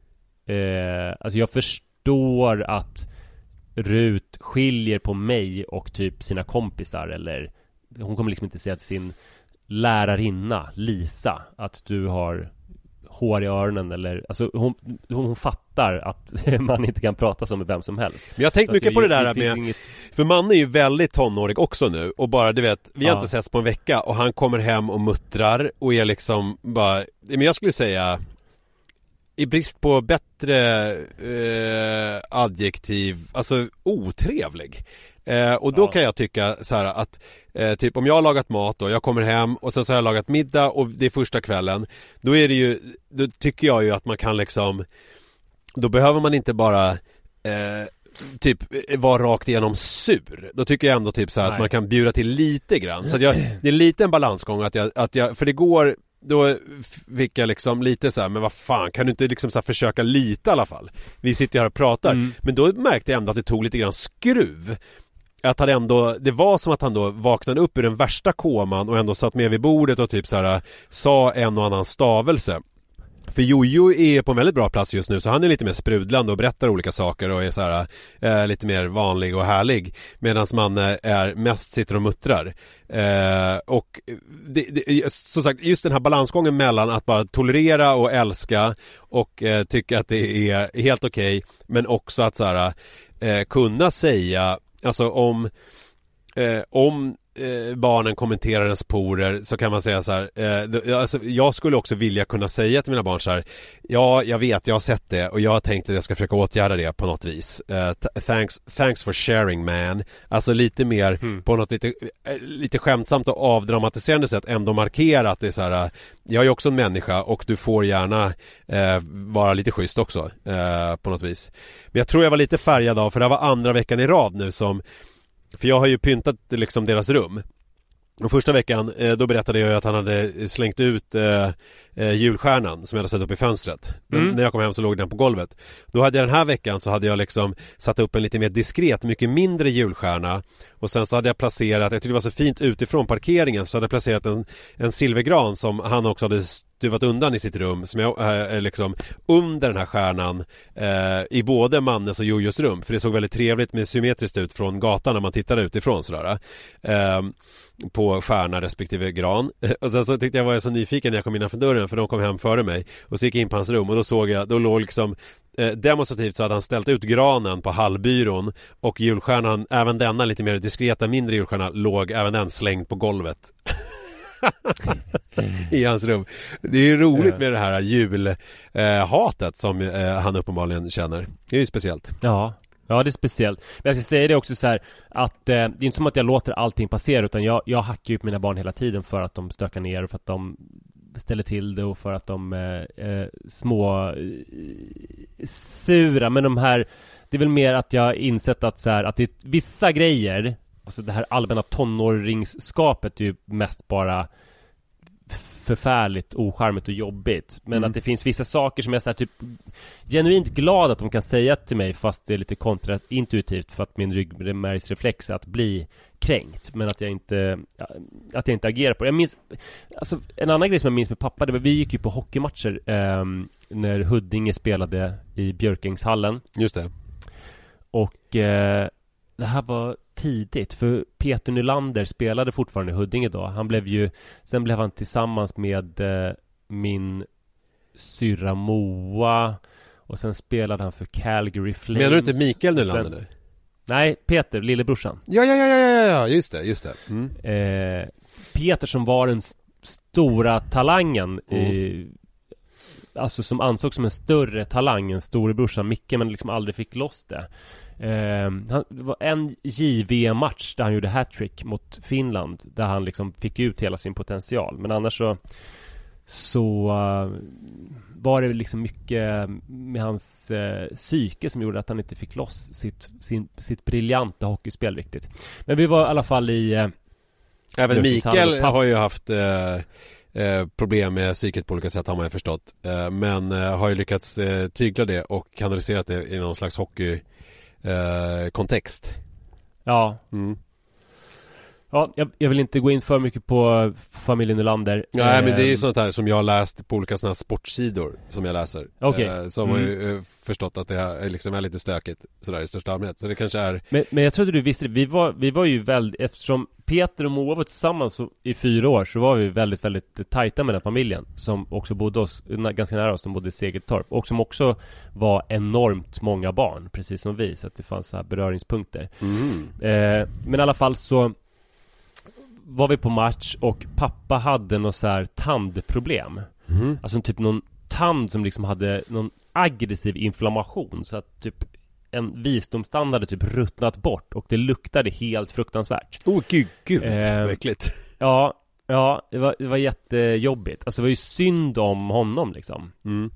Alltså jag förstår att Rut skiljer på mig och typ sina kompisar, eller hon kommer liksom inte säga till sin lärarinna Lisa att du har hår i öronen, eller alltså hon fattar att man inte kan prata som med vem som helst. Men jag har tänkt mycket på det där med för man är ju väldigt tonårig också nu, och bara du vet, vi har inte setts på en vecka och han kommer hem och muttrar och är liksom bara, men jag skulle säga i brist på bättre adjektiv, alltså otrevlig. Och då kan jag tycka så här att typ om jag har lagat mat och jag kommer hem och sen så har jag lagat middag och det är första kvällen, då är det ju, då tycker jag ju att man kan liksom, då behöver man inte bara typ vara rakt igenom sur. Då tycker jag ändå typ så här att man kan bjuda till lite grann. Så att det är lite en balansgång att jag för det går. Då fick jag liksom lite så här, men vad fan, kan du inte liksom så här försöka lite i alla fall? Vi sitter här och pratar. Men då märkte jag ändå att det tog lite grann skruv. Att han ändå, det var som att han då vaknade upp ur den värsta koman och ändå satt med vid bordet och typ så här sa en och annan stavelse. För Jojo är på en väldigt bra plats just nu, så han är lite mer sprudlande och berättar olika saker och är så här lite mer vanlig och härlig, medan man är mest sitter och muttrar. Och som sagt, just den här balansgången mellan att bara tolerera och älska och tycka att det är helt okej, men också att så här kunna säga, alltså om barnen kommenterar ens porer, så kan man säga så här, alltså, jag skulle också vilja kunna säga till mina barn så här: ja, jag vet, jag har sett det och jag har tänkt att jag ska försöka åtgärda det på något vis. Thanks for sharing, man. Alltså lite mer på något lite skämtsamt och avdramatiserande sätt ändå markera att det är så här: jag är också en människa och du får gärna vara lite schysst också på något vis. Men jag tror jag var lite färgad av, för det var andra veckan i rad nu som, för jag har ju pyntat liksom deras rum. Och första veckan då berättade jag att han hade slängt ut julstjärnan som jag hade satt upp i fönstret. Men när jag kom hem så låg den på golvet. Då hade jag den här veckan, så hade jag liksom satt upp en lite mer diskret, mycket mindre julstjärna. Och sen så hade jag placerat, jag tyckte det var så fint utifrån parkeringen, så hade jag placerat en silvergran som han också hade stuvat undan i sitt rum, som jag liksom under den här stjärnan i både Mannes och Jojos rum, för det såg väldigt trevligt med symmetriskt ut från gatan när man tittade utifrån sådär, på stjärna respektive gran. Och sen så tyckte jag, var jag så nyfiken när jag kom innanför dörren, för de kom hem före mig, och så gick jag in på hans rum och då såg jag, då låg liksom demonstrativt så hade han ställt ut granen på hallbyrån, och julstjärnan, även denna lite mer diskreta mindre julstjärna, låg även den slängd på golvet i hans rum. Det är ju roligt med det här julhatet som han uppenbarligen känner. Det är ju speciellt. Ja, det är speciellt. Men jag ska säga det också så här, att det är inte som att jag låter allting passera, utan jag hackar ju upp mina barn hela tiden för att de stökar ner och för att de ställer till det och för att de små sura. Men de här, det är väl mer att jag insett att så här, att det är vissa grejer, alltså det här allmänna tonåringsskapet är ju mest bara förfärligt ocharmigt och jobbigt. Men att det finns vissa saker som jag är typ genuint glad att de kan säga till mig, fast det är lite kontraintuitivt för att min ryggmärgsreflex är att bli kränkt, men att jag inte agerar på det. Jag minns, alltså en annan grej som jag minns med pappa, det var, vi gick ju på hockeymatcher när Huddinge spelade i Björkängshallen. Just det. Och det här var tidigt, för Peter Nylander spelade fortfarande i Huddinge då. Sen blev han tillsammans med min syrra Moa, och sen spelade han för Calgary Flames. Menar du inte Mikael Nylander nu? Nej, Peter, lillebrorsan. Ja, just det. Peter som var den stora talangen alltså som ansågs som en större talang än storebrorsan Micke, men liksom aldrig fick loss det. Det var en JVM-match där han gjorde hattrick mot Finland, där han liksom fick ut hela sin potential. Men annars så var det liksom mycket med hans psyke som gjorde att han inte fick loss sitt briljanta hockeyspel riktigt. Men vi var i alla fall i även Mikael har ju haft problem med psyket på olika sätt, har man ju förstått. Men har ju lyckats tygla det och kanaliserat det i någon slags hockeykontext. Ja. Ja, jag vill inte gå in för mycket på familjen Nylander. Nej, men det är ju sånt här som jag har läst på olika såna här sportsidor som jag läser. Som har ju förstått att det här liksom är lite stökigt sådär i största allmänhet. Så det kanske är... Men jag trodde du visste det. Vi var ju väldigt... Eftersom Peter och Moa var tillsammans i 4 år, så var vi väldigt, väldigt tajta med den familjen. Som också bodde ganska nära oss. De bodde i Segeltorp. Och som också var enormt många barn, precis som vi. Så att det fanns så här beröringspunkter. Men i alla fall så var vi på match och pappa hade något så här tandproblem. Alltså typ någon tand som liksom hade någon aggressiv inflammation, så att typ en visdomstand hade typ ruttnat bort och det luktade helt fruktansvärt. Gud, verkligt. Ja, det var jättejobbigt. Alltså det var ju synd om honom liksom.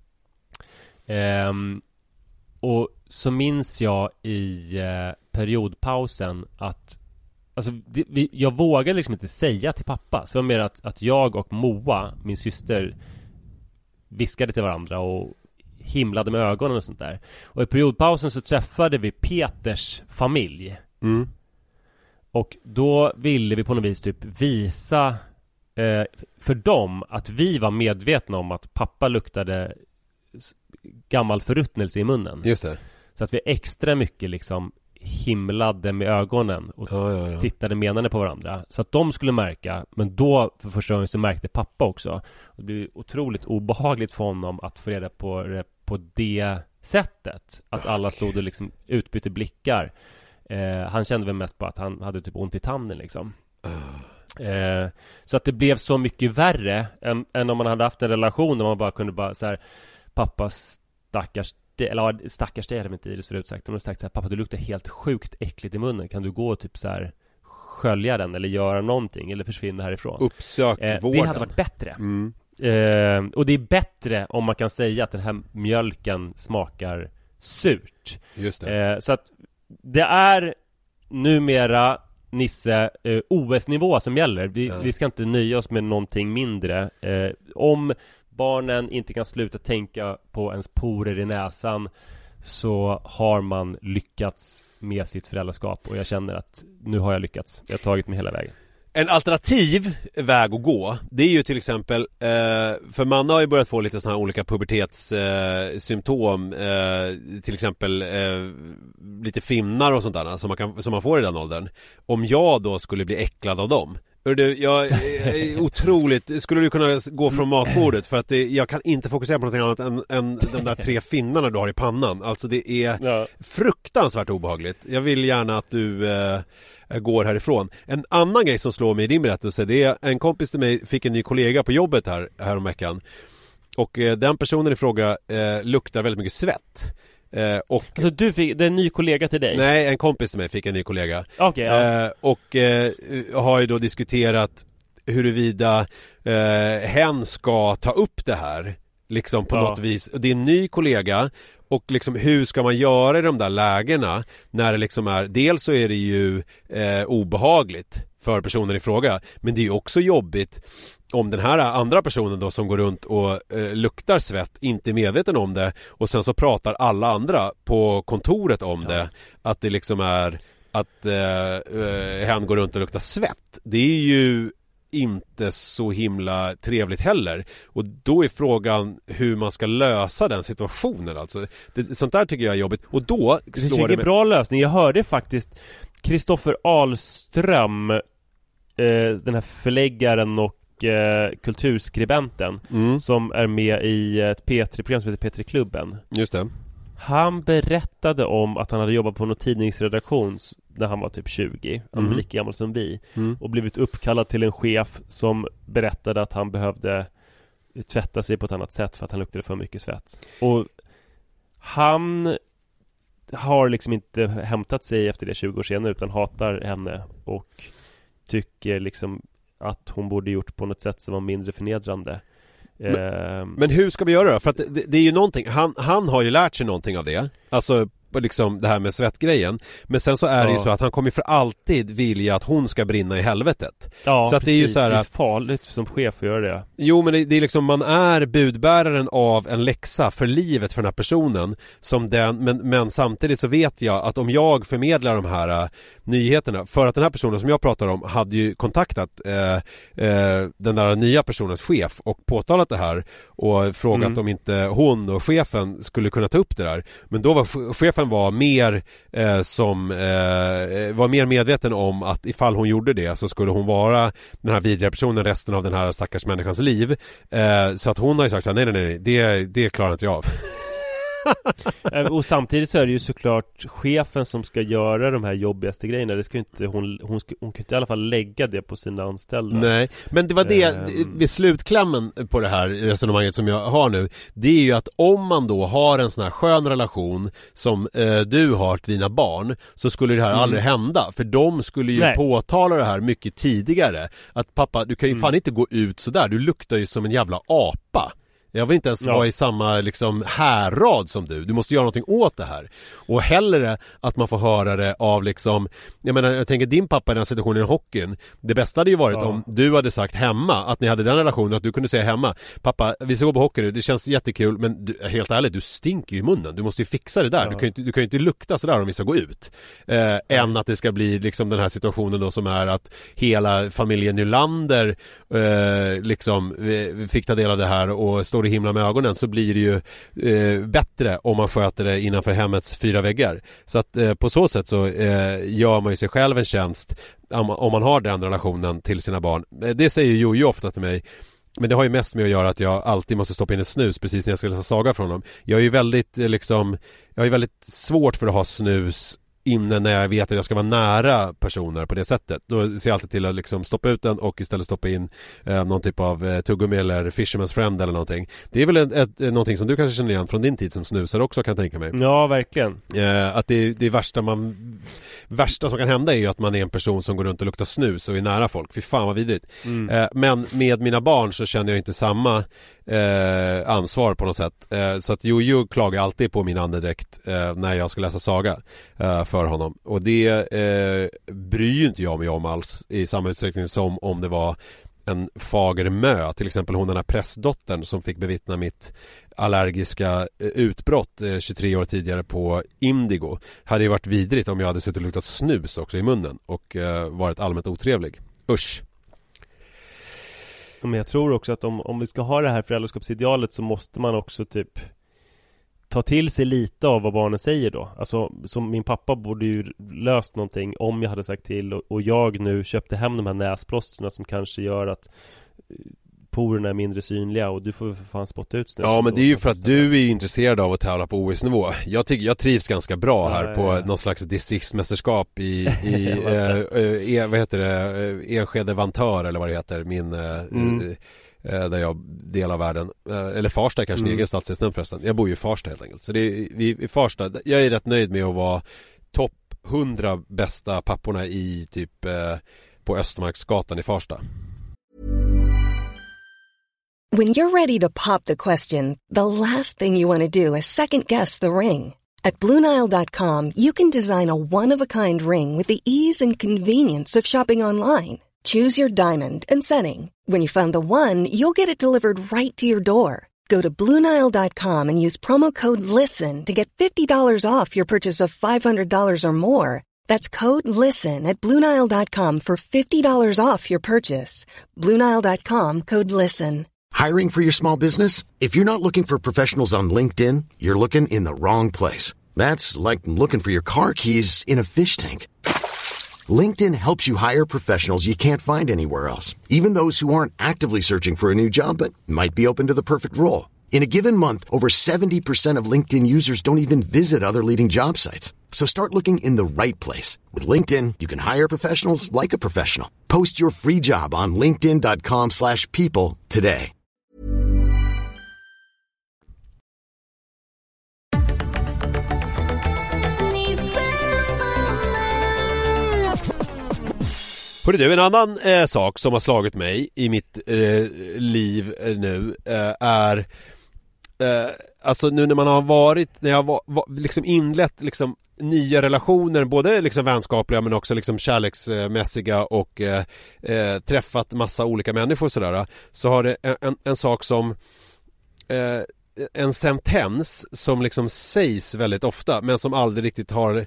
Och så minns jag i periodpausen att alltså, jag vågade liksom inte säga till pappa. Så det var mer att jag och Moa, min syster, viskade till varandra och himlade med ögonen och sånt där. Och i periodpausen så träffade vi Peters familj. Och då ville vi på något vis typ visa för dem att vi var medvetna om att pappa luktade gammal förruttnelse i munnen. Just det. Så att vi extra mycket liksom himlade med ögonen och tittade menande på varandra, så att de skulle märka. Men då för första gången så märkte pappa också. Det blev otroligt obehagligt för honom att få reda på det på det sättet, att alla stod och liksom utbytte blickar. Han kände väl mest på att han hade typ ont i tanden liksom. Så att det blev så mycket värre än om man hade haft en relation där man bara kunde så här, pappa stackars det hade inte det så utsagt. De hade sagt så här: pappa, du luktar helt sjukt äckligt i munnen. Kan du gå och typ så här skölja den eller göra någonting eller försvinna härifrån? Uppsök vården. Det hade varit bättre. Och det är bättre om man kan säga att den här mjölken smakar surt. Just det. Så att det är numera, Nisse, OS-nivå som gäller. Vi ska inte nöja oss med någonting mindre. Om barnen inte kan sluta tänka på ens porer i näsan, så har man lyckats med sitt föräldraskap. Och jag känner att nu har jag lyckats. Jag har tagit mig hela vägen. En alternativ väg att gå, det är ju till exempel för man har ju börjat få lite såna här olika pubertetssymptom, till exempel lite finnar och sånt där som man får i den åldern. Om jag då skulle bli äcklad av dem, jag är otroligt. Skulle du kunna gå från matbordet? För att jag kan inte fokusera på något annat än de där 3 finnarna du har i pannan. Alltså det är fruktansvärt obehagligt. Jag vill gärna att du går härifrån. En annan grej som slår mig i din berättelse, det är en kompis till mig fick en ny kollega på jobbet här om veckan. Och den personen i fråga luktar väldigt mycket svett. Alltså det är en ny kollega till dig? Nej, en kompis till mig fick en ny kollega. Okay, ja. Och har ju då diskuterat huruvida hen ska ta upp det här liksom på något vis. Det är en ny kollega. Och liksom hur ska man göra i de där lägena när det liksom är, dels så är det ju obehagligt för personen i fråga, men det är ju också jobbigt om den här andra personen då som går runt och luktar svett inte är medveten om det, och sen så pratar alla andra på kontoret om det, att det liksom är att hen går runt och luktar svett. Det är ju inte så himla trevligt heller. Och då är frågan hur man ska lösa den situationen. Alltså, sånt där tycker jag är jobbigt. Och då det finns ju ingen bra lösning. Jag hörde faktiskt Kristoffer Ahlström, den här förläggaren och kulturskribenten som är med i ett P3-program som heter P3-klubben. Just det. Han berättade om att han hade jobbat på någon tidningsredaktion när han var typ 20. Han var lika gammal som vi. Och blivit uppkallad till en chef som berättade att han behövde tvätta sig på ett annat sätt för att han luktade för mycket svett. Och han har liksom inte hämtat sig efter det 20 år senare, utan hatar henne och tycker liksom att hon borde gjort på något sätt som var mindre förnedrande. Men hur ska vi göra då? För att det är ju någonting, han har ju lärt sig någonting av det. Alltså liksom det här med svettgrejen. Men sen så är det ju så att han kommer för alltid vilja att hon ska brinna i helvetet. Ja, så att precis. Det är ju så här, det är farligt som chef att göra det. Jo, men det är liksom, man är budbäraren av en läxa för livet för den här personen som men samtidigt så vet jag att om jag förmedlar de här nyheterna, för att den här personen som jag pratar om hade ju kontaktat den där nya personens chef och påtalat det här och frågat om inte hon och chefen skulle kunna ta upp det där. Men då var chefen var mer medveten om att ifall hon gjorde det så skulle hon vara den här vidriga personen resten av den här stackars människans liv. Så att hon har ju sagt så här, nej, det klarar inte jag av. Och samtidigt så är det ju såklart chefen som ska göra de här jobbigaste grejerna. Det ska ju inte, hon kan inte i alla fall lägga det på sina anställda. Nej, men det var det vid slutklämmen på det här resonemanget som jag har nu. Det är ju att om man då har en sån här skön relation som du har till dina barn, så skulle det här aldrig hända. För de skulle ju påtala det här mycket tidigare. Att pappa, du kan ju fan inte gå ut så där. Du luktar ju som en jävla apa. Jag vill inte ens vara i samma liksom härrad som du. Du måste göra någonting åt det här. Och hellre att man får höra det av liksom, jag tänker din pappa i den situationen i hockeyn. Det bästa hade ju varit om du hade sagt hemma, att ni hade den relationen, att du kunde säga hemma, pappa, vi ska gå på hockey nu, det känns jättekul, men du, helt ärligt, du stinker ju i munnen. Du måste ju fixa det där. Du kan ju inte lukta sådär om vi ska gå ut. Än att det ska bli liksom den här situationen då som är att hela familjen Nylander liksom fick ta del av det här och står i himla med ögonen, så blir det ju bättre om man sköter det innanför hemmets 4 väggar. Så att på så sätt så gör man ju sig själv en tjänst om man har den relationen till sina barn. Det säger Jojo ofta till mig. Men det har ju mest med att göra att jag alltid måste stoppa in en snus precis när jag ska läsa saga från dem. Jag är ju väldigt svårt för att ha snus inne när jag vet att jag ska vara nära personer på det sättet. Då ser jag alltid till att liksom stoppa ut den och istället stoppa in någon typ av tuggummi eller Fisherman's Friend eller någonting. Det är väl någonting som du kanske känner igen från din tid som snusare också, kan jag tänka mig. Ja, verkligen. Att det värsta som kan hända är ju att man är en person som går runt och luktar snus och är nära folk. Fy fan vad vidrigt. Men med mina barn så känner jag inte samma ansvar på något sätt. Så att Jojo klagar alltid på min andedräkt när jag ska läsa saga för honom. Och det bryr ju inte jag mig om alls i samma utsträckning som om det var en fager mö. Till exempel hon, den här prästdottern som fick bevittna mitt allergiska utbrott 23 år tidigare på Indigo. Hade ju varit vidrigt om jag hade suttit och luktat snus också i munnen och varit allmänt otrevlig. Usch. Men jag tror också att om vi ska ha det här föräldraskapsidealet så måste man också typ ta till sig lite av vad barnen säger då. Alltså, som min pappa borde ju löst någonting om jag hade sagt till och jag nu köpte hem de här näsplåsterna som kanske gör att porerna är mindre synliga och du får för fan spotta ut snus. Ja, men det är ju för att du är intresserad av att tävla på OS-nivå. Jag trivs ganska bra här på någon slags distriktsmästerskap i vad heter det? Enskede Vantör eller vad det heter, min där jag delar världen. Eller Farsta kanske egen stadsdelsnämnd förresten. Jag bor ju i Farsta helt enkelt. Så det är i Farsta. Jag är rätt nöjd med att vara topp 100 bästa papporna i typ på Östermarksgatan i Farsta. When you're ready to pop the question, the last thing you want to do is second guess the ring. At BlueNile.com you can design a one-of-a-kind ring with the ease and convenience of shopping online. Choose your diamond and setting. When you find the one, you'll get it delivered right to your door. Go to BlueNile.com and use promo code LISTEN to get $50 off your purchase of $500 or more. That's code LISTEN at BlueNile.com for $50 off your purchase. BlueNile.com, code LISTEN. Hiring for your small business? If you're not looking for professionals on LinkedIn, you're looking in the wrong place. That's like looking for your car keys in a fish tank. LinkedIn helps you hire professionals you can't find anywhere else, even those who aren't actively searching for a new job but might be open to the perfect role. In a given month, over 70% of LinkedIn users don't even visit other leading job sites. So start looking in the right place. With LinkedIn, you can hire professionals like a professional. Post your free job on linkedin.com/people today. Hörru du, en annan sak som har slagit mig i mitt liv nu är alltså nu när man har varit, när jag liksom inlett liksom nya relationer, både liksom vänskapliga men också liksom kärleksmässiga och träffat massa olika människor sådär, så har det en sak som en sentens som liksom sägs väldigt ofta men som aldrig riktigt har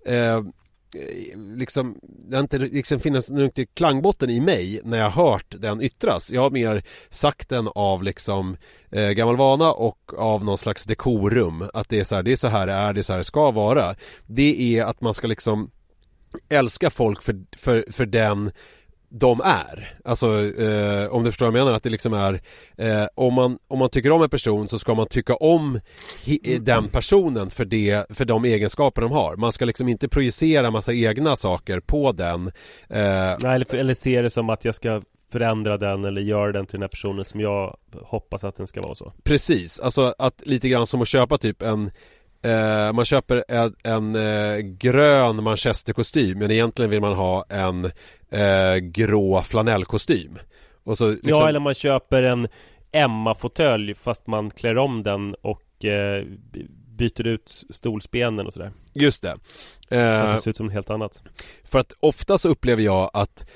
liksom, det har inte liksom finns någon riktig klangbotten i mig när jag har hört den yttras. Jag har mer sagt den av liksom gammal vana och av någon slags dekorum, att det är så här det är så här det ska vara. Det är att man ska liksom älska folk för den de är. Alltså om du förstår vad jag menar, att det liksom är om man tycker om en person så ska man tycka om den personen för de egenskaper de har. Man ska liksom inte projicera massa egna saker på den. Nej, eller se det som att jag ska förändra den eller göra den till den här personen som jag hoppas att den ska vara så. Precis, alltså att lite grann som att köpa typ man köper en grön manchesterkostym, men egentligen vill man ha en grå flanellkostym. Och så liksom... Ja, eller man köper en Emma-fåtölj fast man klär om den och byter ut stolsbenen och sådär. Just det. Det ser ut som något helt annat. För att ofta så upplever jag att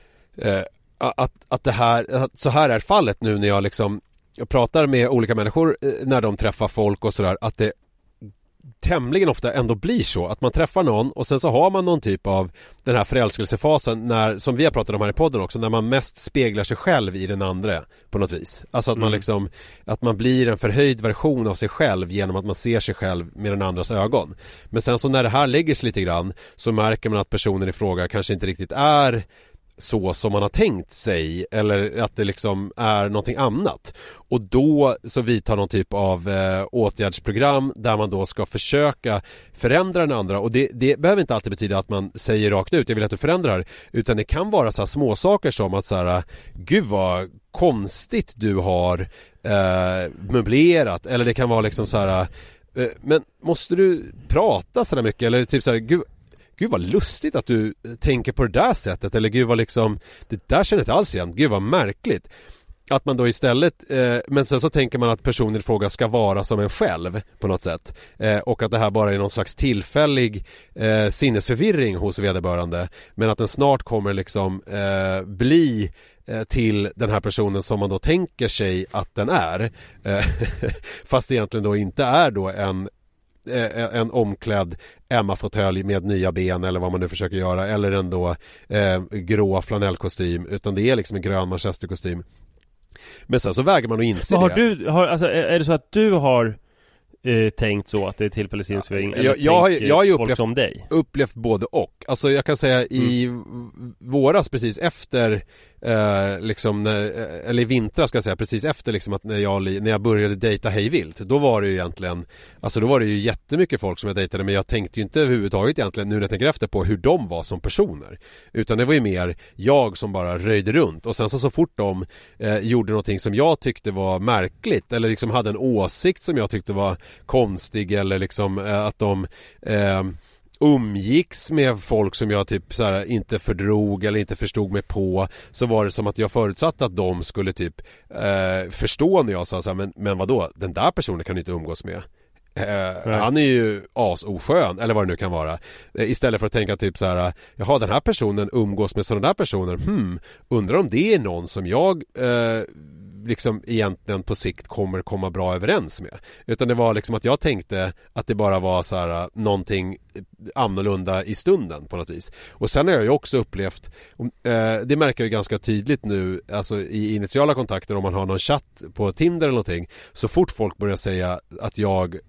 det här, att så här är fallet nu när jag pratar med olika människor när de träffar folk och sådär, att det tämligen ofta ändå blir så att man träffar någon och sen så har man någon typ av den här förälskelsefasen som vi har pratat om här i podden också, när man mest speglar sig själv i den andra på något vis. Alltså att man liksom, att man blir en förhöjd version av sig själv genom att man ser sig själv med den andras ögon. Men sen så när det här lägger sig lite grann så märker man att personen i fråga kanske inte riktigt är så som man har tänkt sig, eller att det liksom är någonting annat. Och då så vidtar någon typ av åtgärdsprogram där man då ska försöka förändra den andra. Och det behöver inte alltid betyda att man säger rakt ut, jag vill att du förändrar, utan det kan vara så här små saker som att så här, gud vad konstigt du har möblerat, eller det kan vara liksom så här, men måste du prata så där mycket, eller typ så här, gud vad lustigt att du tänker på det där sättet, eller gud vad liksom, det där känner jag inte alls igen, gud vad märkligt. Att man då istället, men sen så tänker man att personen i fråga ska vara som en själv på något sätt, och att det här bara är någon slags tillfällig sinnesförvirring hos vederbörande, men att den snart kommer liksom bli till den här personen som man då tänker sig att den är, fast egentligen då inte är då en omklädd Emma-fåtölj med nya ben eller vad man nu försöker göra, eller en då grå flanellkostym, utan det är liksom en grön manchesterkostym. Men sen så väger man att inse men det. Alltså, är det så att du har tänkt så att det är tillfällig sinnesförvirring, eller jag har upplevt både och. Alltså jag kan säga i våras precis efter liksom eller i vintras ska jag säga, precis efter liksom att när jag började dejta hejvilt, då var det ju egentligen, alltså då var det ju jättemycket folk som jag dejtade, men jag tänkte ju inte överhuvudtaget egentligen, nu när jag tänker efter, på hur de var som personer, utan det var ju mer jag som bara röjde runt, och sen så fort de gjorde någonting som jag tyckte var märkligt, eller liksom hade en åsikt som jag tyckte var konstig, eller liksom att de umgicks med folk som jag typ så här inte fördrog eller inte förstod mig på, så var det som att jag förutsatte att de skulle typ förstå när jag sa så här, men vadå, den där personen kan du inte umgås med. Han är ju asoskön, eller vad det nu kan vara. Istället för att tänka typ så här, jaha, den här personen umgås med sådana där personer, undrar om det är någon som jag liksom egentligen på sikt kommer komma bra överens med. Utan det var liksom att jag tänkte att det bara var så här någonting annorlunda i stunden på något vis. Och sen har jag ju också upplevt, det märker jag ganska tydligt nu, alltså i initiala kontakter, om man har någon chatt på Tinder eller någonting, så fort folk börjar säga att jag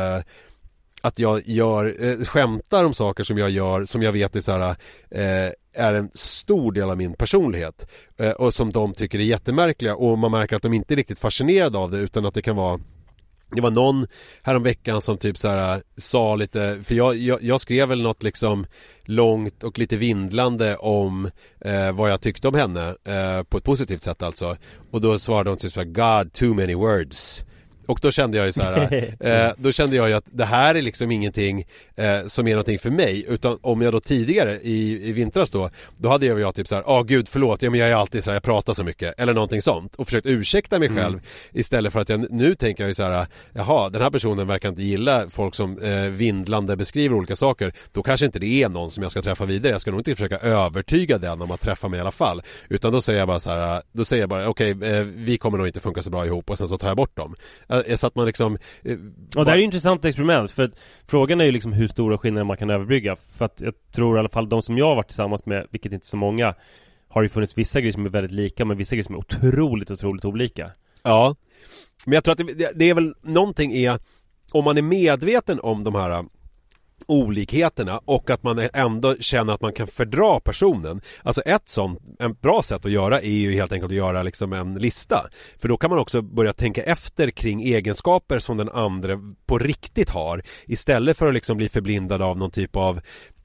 skämtar om saker som jag gör, som jag vet är så här, är en stor del av min personlighet, och som de tycker är jättemärkliga, och man märker att de inte är riktigt fascinerade av det, utan att det var någon häromveckan som typ så här sa lite, för jag skrev väl något liksom långt och lite vindlande om vad jag tyckte om henne, på ett positivt sätt alltså, och då svarade hon typ så här, God, too many words. Och då kände jag ju så här, då kände jag ju att det här är liksom ingenting som är någonting för mig, utan om jag då tidigare i vintras då hade jag typ så här, gud förlåt, men jag är alltid så här, jag pratar så mycket eller någonting sånt och försökt ursäkta mig själv istället för att jag nu tänker jag ju så här, jaha, den här personen verkar inte gilla folk som vindlande beskriver olika saker, då kanske inte det är någon som jag ska träffa vidare, jag ska nog inte försöka övertyga den om att träffa mig i alla fall, utan då säger jag bara så här, okej, vi kommer nog inte funka så bra ihop och sen så tar jag bort dem. Så att man liksom och det här är ju ett intressant experiment, för att frågan är ju liksom hur stora skillnader man kan överbrygga, för att jag tror i alla fall de som jag har varit tillsammans med, vilket inte så många, har ju funnits vissa grejer som är väldigt lika, men vissa grejer som är otroligt olika. Ja, men jag tror att det är väl någonting om man är medveten om de här olikheterna och att man ändå känner att man kan fördra personen. Alltså en bra sätt att göra är ju helt enkelt att göra liksom en lista. För då kan man också börja tänka efter kring egenskaper som den andra på riktigt har, istället för att liksom bli förblindad av någon typ av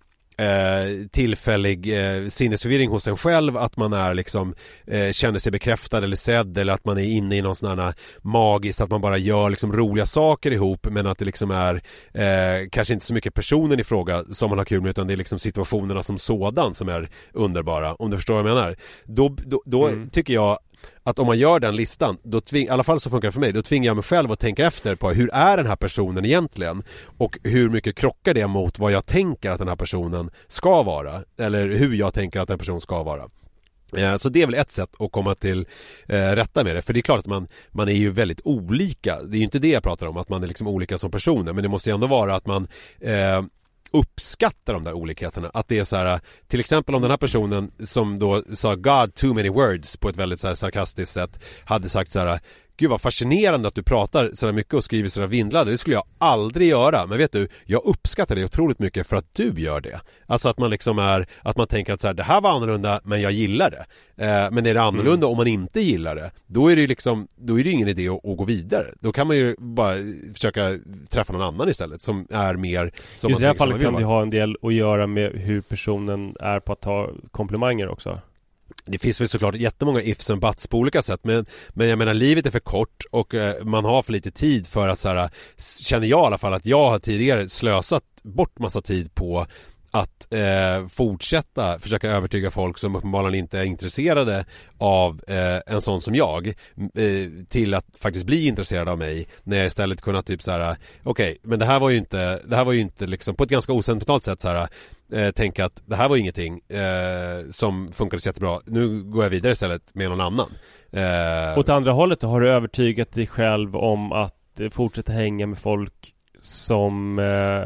tillfällig sinnesförvirring hos en själv, att man är liksom känner sig bekräftad eller sedd, eller att man är inne i någon sån här magiskt, att man bara gör liksom roliga saker ihop, men att det liksom är kanske inte så mycket personen i fråga som man har kul med, utan det är liksom situationerna som sådan som är underbara, om du förstår vad jag menar. Då tycker jag att om man gör den listan, i alla fall så funkar det för mig, då tvingar jag mig själv att tänka efter på hur är den här personen egentligen, och hur mycket krockar det mot vad jag tänker att den här personen ska vara, eller hur jag tänker att den personen ska vara. Så det är väl ett sätt att komma till rätta med det. För det är klart att man är ju väldigt olika. Det är ju inte det jag pratar om, att man är liksom olika som personer, men det måste ju ändå vara att man uppskattar de där olikheterna. Att det är så här, till exempel om den här personen som då sa God too many words på ett väldigt så här sarkastiskt sätt hade sagt så här, gud vad fascinerande att du pratar så mycket och skriver så vindlade, det skulle jag aldrig göra, men vet du, jag uppskattar det otroligt mycket för att du gör det. Alltså att man liksom att man tänker att så här, det här var annorlunda men jag gillar det. Men är det annorlunda om man inte gillar det, då är det liksom, då är det ingen idé att gå vidare. Då kan man ju bara försöka träffa någon annan istället som är mer som just i det här fallet kan det ha en del att göra med hur personen är på att ta komplimanger också. Det finns väl såklart jättemånga ifs and buts på olika sätt, men jag menar, livet är för kort och man har för lite tid för att så här, känner jag i alla fall att jag har tidigare slösat bort massa tid på att fortsätta försöka övertyga folk som uppenbarligen inte är intresserade av en sån som jag till att faktiskt bli intresserad av mig, när jag istället kunna typ så här, okej, men det här var ju inte liksom på ett ganska osentimentalt sätt så här, tänka att det här var ingenting som funkade så jättebra, nu går jag vidare istället med någon annan. Åt andra hållet har du övertygat dig själv om att fortsätta hänga med folk som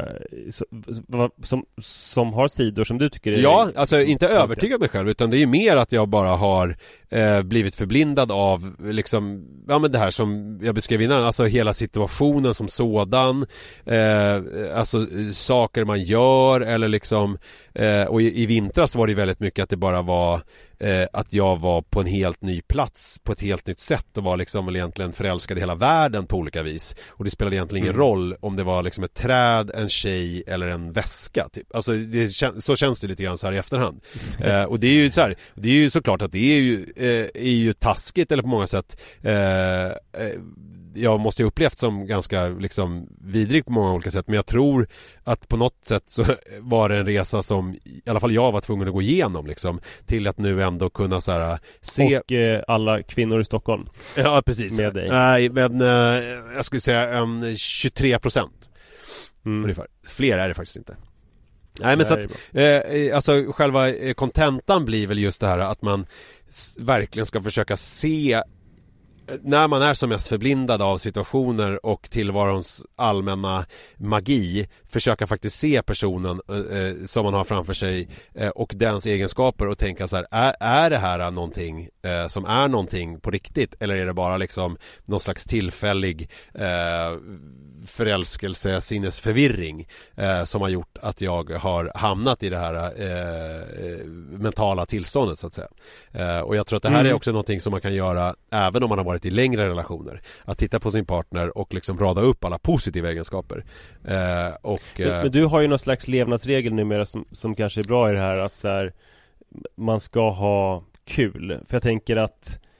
har sidor som du tycker är... Ja, alltså inte övertygat mig själv, utan det är mer att jag bara har blivit förblindad av liksom, ja men det här som jag beskrev innan, alltså hela situationen som sådan, alltså saker man gör, eller liksom och i vintras var det väldigt mycket att det bara var att jag var på en helt ny plats på ett helt nytt sätt och var liksom väl egentligen förälskad i hela världen på olika vis, och det spelade egentligen ingen roll om det var liksom ett träd, en tjej eller en väska typ. Alltså så känns det lite grann så här i efterhand. Och det är ju så här, det är ju såklart att det är ju taskigt, eller på många sätt jag måste ju upplevt som ganska liksom vidrig på många olika sätt, men jag tror att på något sätt så var det en resa som i alla fall jag var tvungen att gå igenom liksom, till att nu ändå kunna så här se... Och alla kvinnor i Stockholm. Ja, precis. Med dig. Nej, men jag skulle säga 23% ungefär. Fler är det faktiskt inte. Nej, men så att alltså själva kontentan blir väl just det här att man verkligen ska försöka se, när man är som mest förblindad av situationer och tillvarons allmänna magi, försöka faktiskt se personen som man har framför sig och dens egenskaper och tänka så här, är det här någonting som är någonting på riktigt, eller är det bara liksom någon slags tillfällig förälskelse, sinnesförvirring som har gjort att jag har hamnat i det här mentala tillståndet så att säga. Och jag tror att det här är också någonting som man kan göra även om man har varit i längre relationer, att titta på sin partner och liksom rada upp alla positiva egenskaper. Men du har ju någon slags levnadsregel numera som kanske är bra i det här, att så här, man ska ha kul. För jag tänker att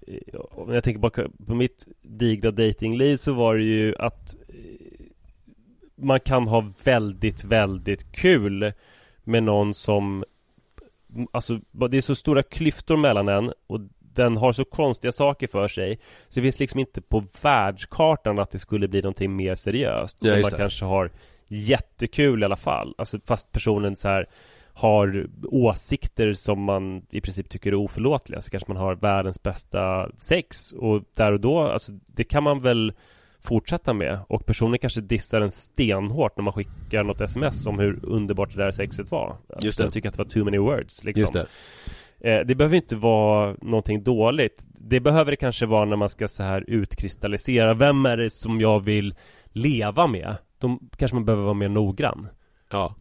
om jag tänker bara på mitt digra datingliv, så var det ju att man kan ha väldigt, väldigt kul med någon som, alltså det är så stora klyftor mellan en, och den har så konstiga saker för sig, så det finns liksom inte på världskartan att det skulle bli någonting mer seriöst. Ja, man kanske har jättekul i alla fall, alltså fast personen så här har åsikter som man i princip tycker är oförlåtliga, så kanske man har världens bästa sex, och där och då, alltså det kan man väl fortsätta med, och personen kanske dissar en stenhårt när man skickar något sms om hur underbart det där sexet var. Just det. Den tycker att det var too many words liksom. Just det. Det behöver inte vara någonting dåligt. Det behöver det kanske vara när man ska så här utkristallisera, vem är det som jag vill leva med? Då kanske man behöver vara mer noggrann. Ja.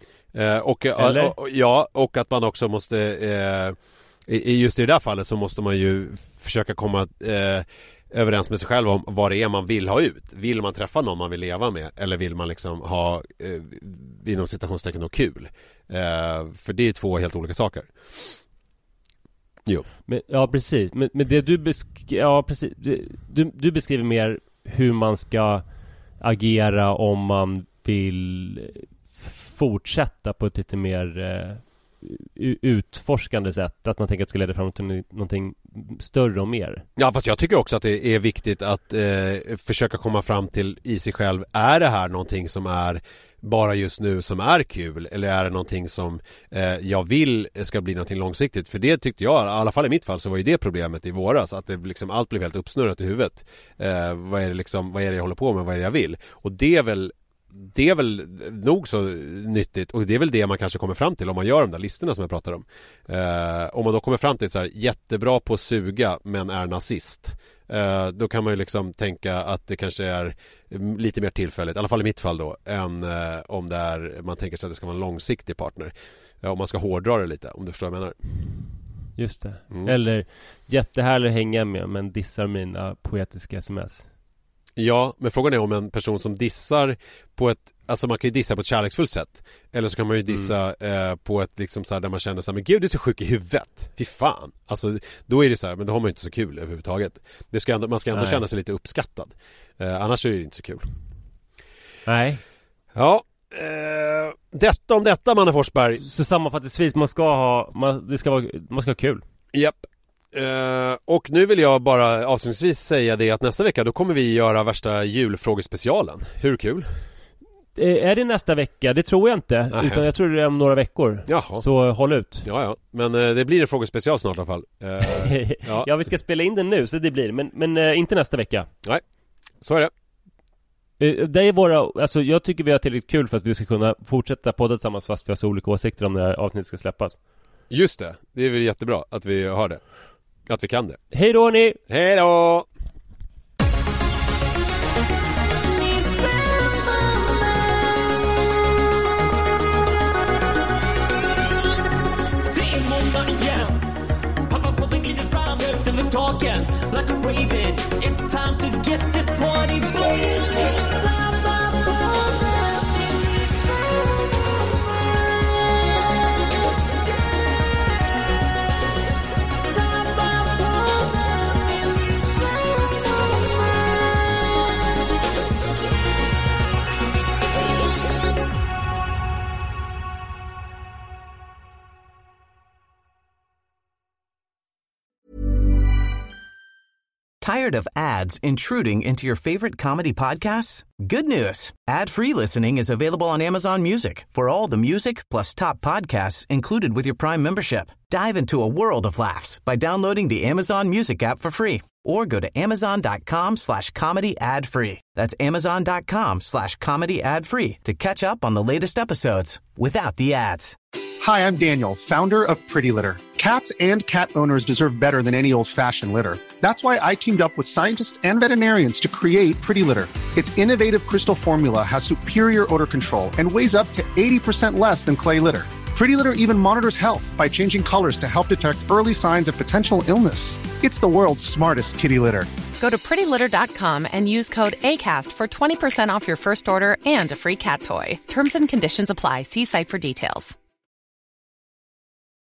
Och att man också måste just i det där fallet så måste man ju försöka komma överens med sig själv om vad det är man vill ha ut. Vill man träffa någon man vill leva med, eller vill man liksom ha inom citationstecken och kul? För det är 2 helt olika saker. Jo. Men, ja, precis. Men det du beskriver mer hur man ska agera om man vill fortsätta på ett lite mer utforskande sätt, att man tänker att det ska leda fram till någonting större och mer. Ja, fast jag tycker också att det är viktigt att försöka komma fram till i sig själv, är det här någonting som är bara just nu som är kul, eller är det någonting som jag vill ska bli någonting långsiktigt? För det tyckte jag, i alla fall i mitt fall, så var ju det problemet i våras, att det liksom, allt blev helt uppsnurrat i huvudet. Vad är det jag håller på med, vad är det jag vill? Och det är väl nog så nyttigt, och det är väl det man kanske kommer fram till om man gör de där listorna som jag pratar om. Om man då kommer fram till så här, jättebra på att suga men är nazist, då kan man ju liksom tänka att det kanske är lite mer tillfälligt, i alla fall i mitt fall då, än om det är, man tänker sig att det ska vara en långsiktig partner. Om man ska hårdra det lite, om du förstår vad jag menar. Just det. Eller jättehärlig att hänga med, men dissar mina poetiska sms. Ja, men frågan är om en person som dissar på ett, alltså man kan ju dissa på ett kärleksfullt sätt, eller så kan man ju dissa på ett liksom så här, där man känner så här, men gud, du är så sjuk i huvudet, fy fan. Alltså då är det så här, men då har man ju inte så kul överhuvudtaget. Man ska ändå känna sig lite uppskattad, annars är det inte så kul. Nej. Ja, detta om detta, Manne Forsberg. Så sammanfattningsvis, man ska ha kul. Japp. Och nu vill jag bara avslutningsvis säga det att nästa vecka då kommer vi göra värsta julfrågespecialen. Hur kul? Är det nästa vecka? Det tror jag inte. Utan jag tror det är om några veckor. Jaha. Så håll ut. Ja. Men det blir en frågespecial snart i alla fall. Ja, vi ska spela in den nu, så det blir. Men inte nästa vecka. Nej, så är det. Det är alltså jag tycker vi har tillräckligt kul för att vi ska kunna fortsätta podda tillsammans, fast vi har så olika åsikter om när avsnittet ska släppas. Just det, det är väl jättebra att vi har det. Att vi kan det. Hej då ni! Hej då! Like a raven, it's time to get this party blazing. Tired of ads intruding into your favorite comedy podcasts? Good news. Ad-free listening is available on Amazon Music for all the music plus top podcasts included with your Prime membership. Dive into a world of laughs by downloading the Amazon Music app for free or go to amazon.com/comedy ad-free. That's amazon.com/comedy ad-free to catch up on the latest episodes without the ads. Hi, I'm Daniel, founder of Pretty Litter. Cats and cat owners deserve better than any old-fashioned litter. That's why I teamed up with scientists and veterinarians to create Pretty Litter. Its innovative crystal formula has superior odor control and weighs up to 80% less than clay litter. Pretty Litter even monitors health by changing colors to help detect early signs of potential illness. It's the world's smartest kitty litter. Go to prettylitter.com and use code ACAST for 20% off your first order and a free cat toy. Terms and conditions apply. See site for details.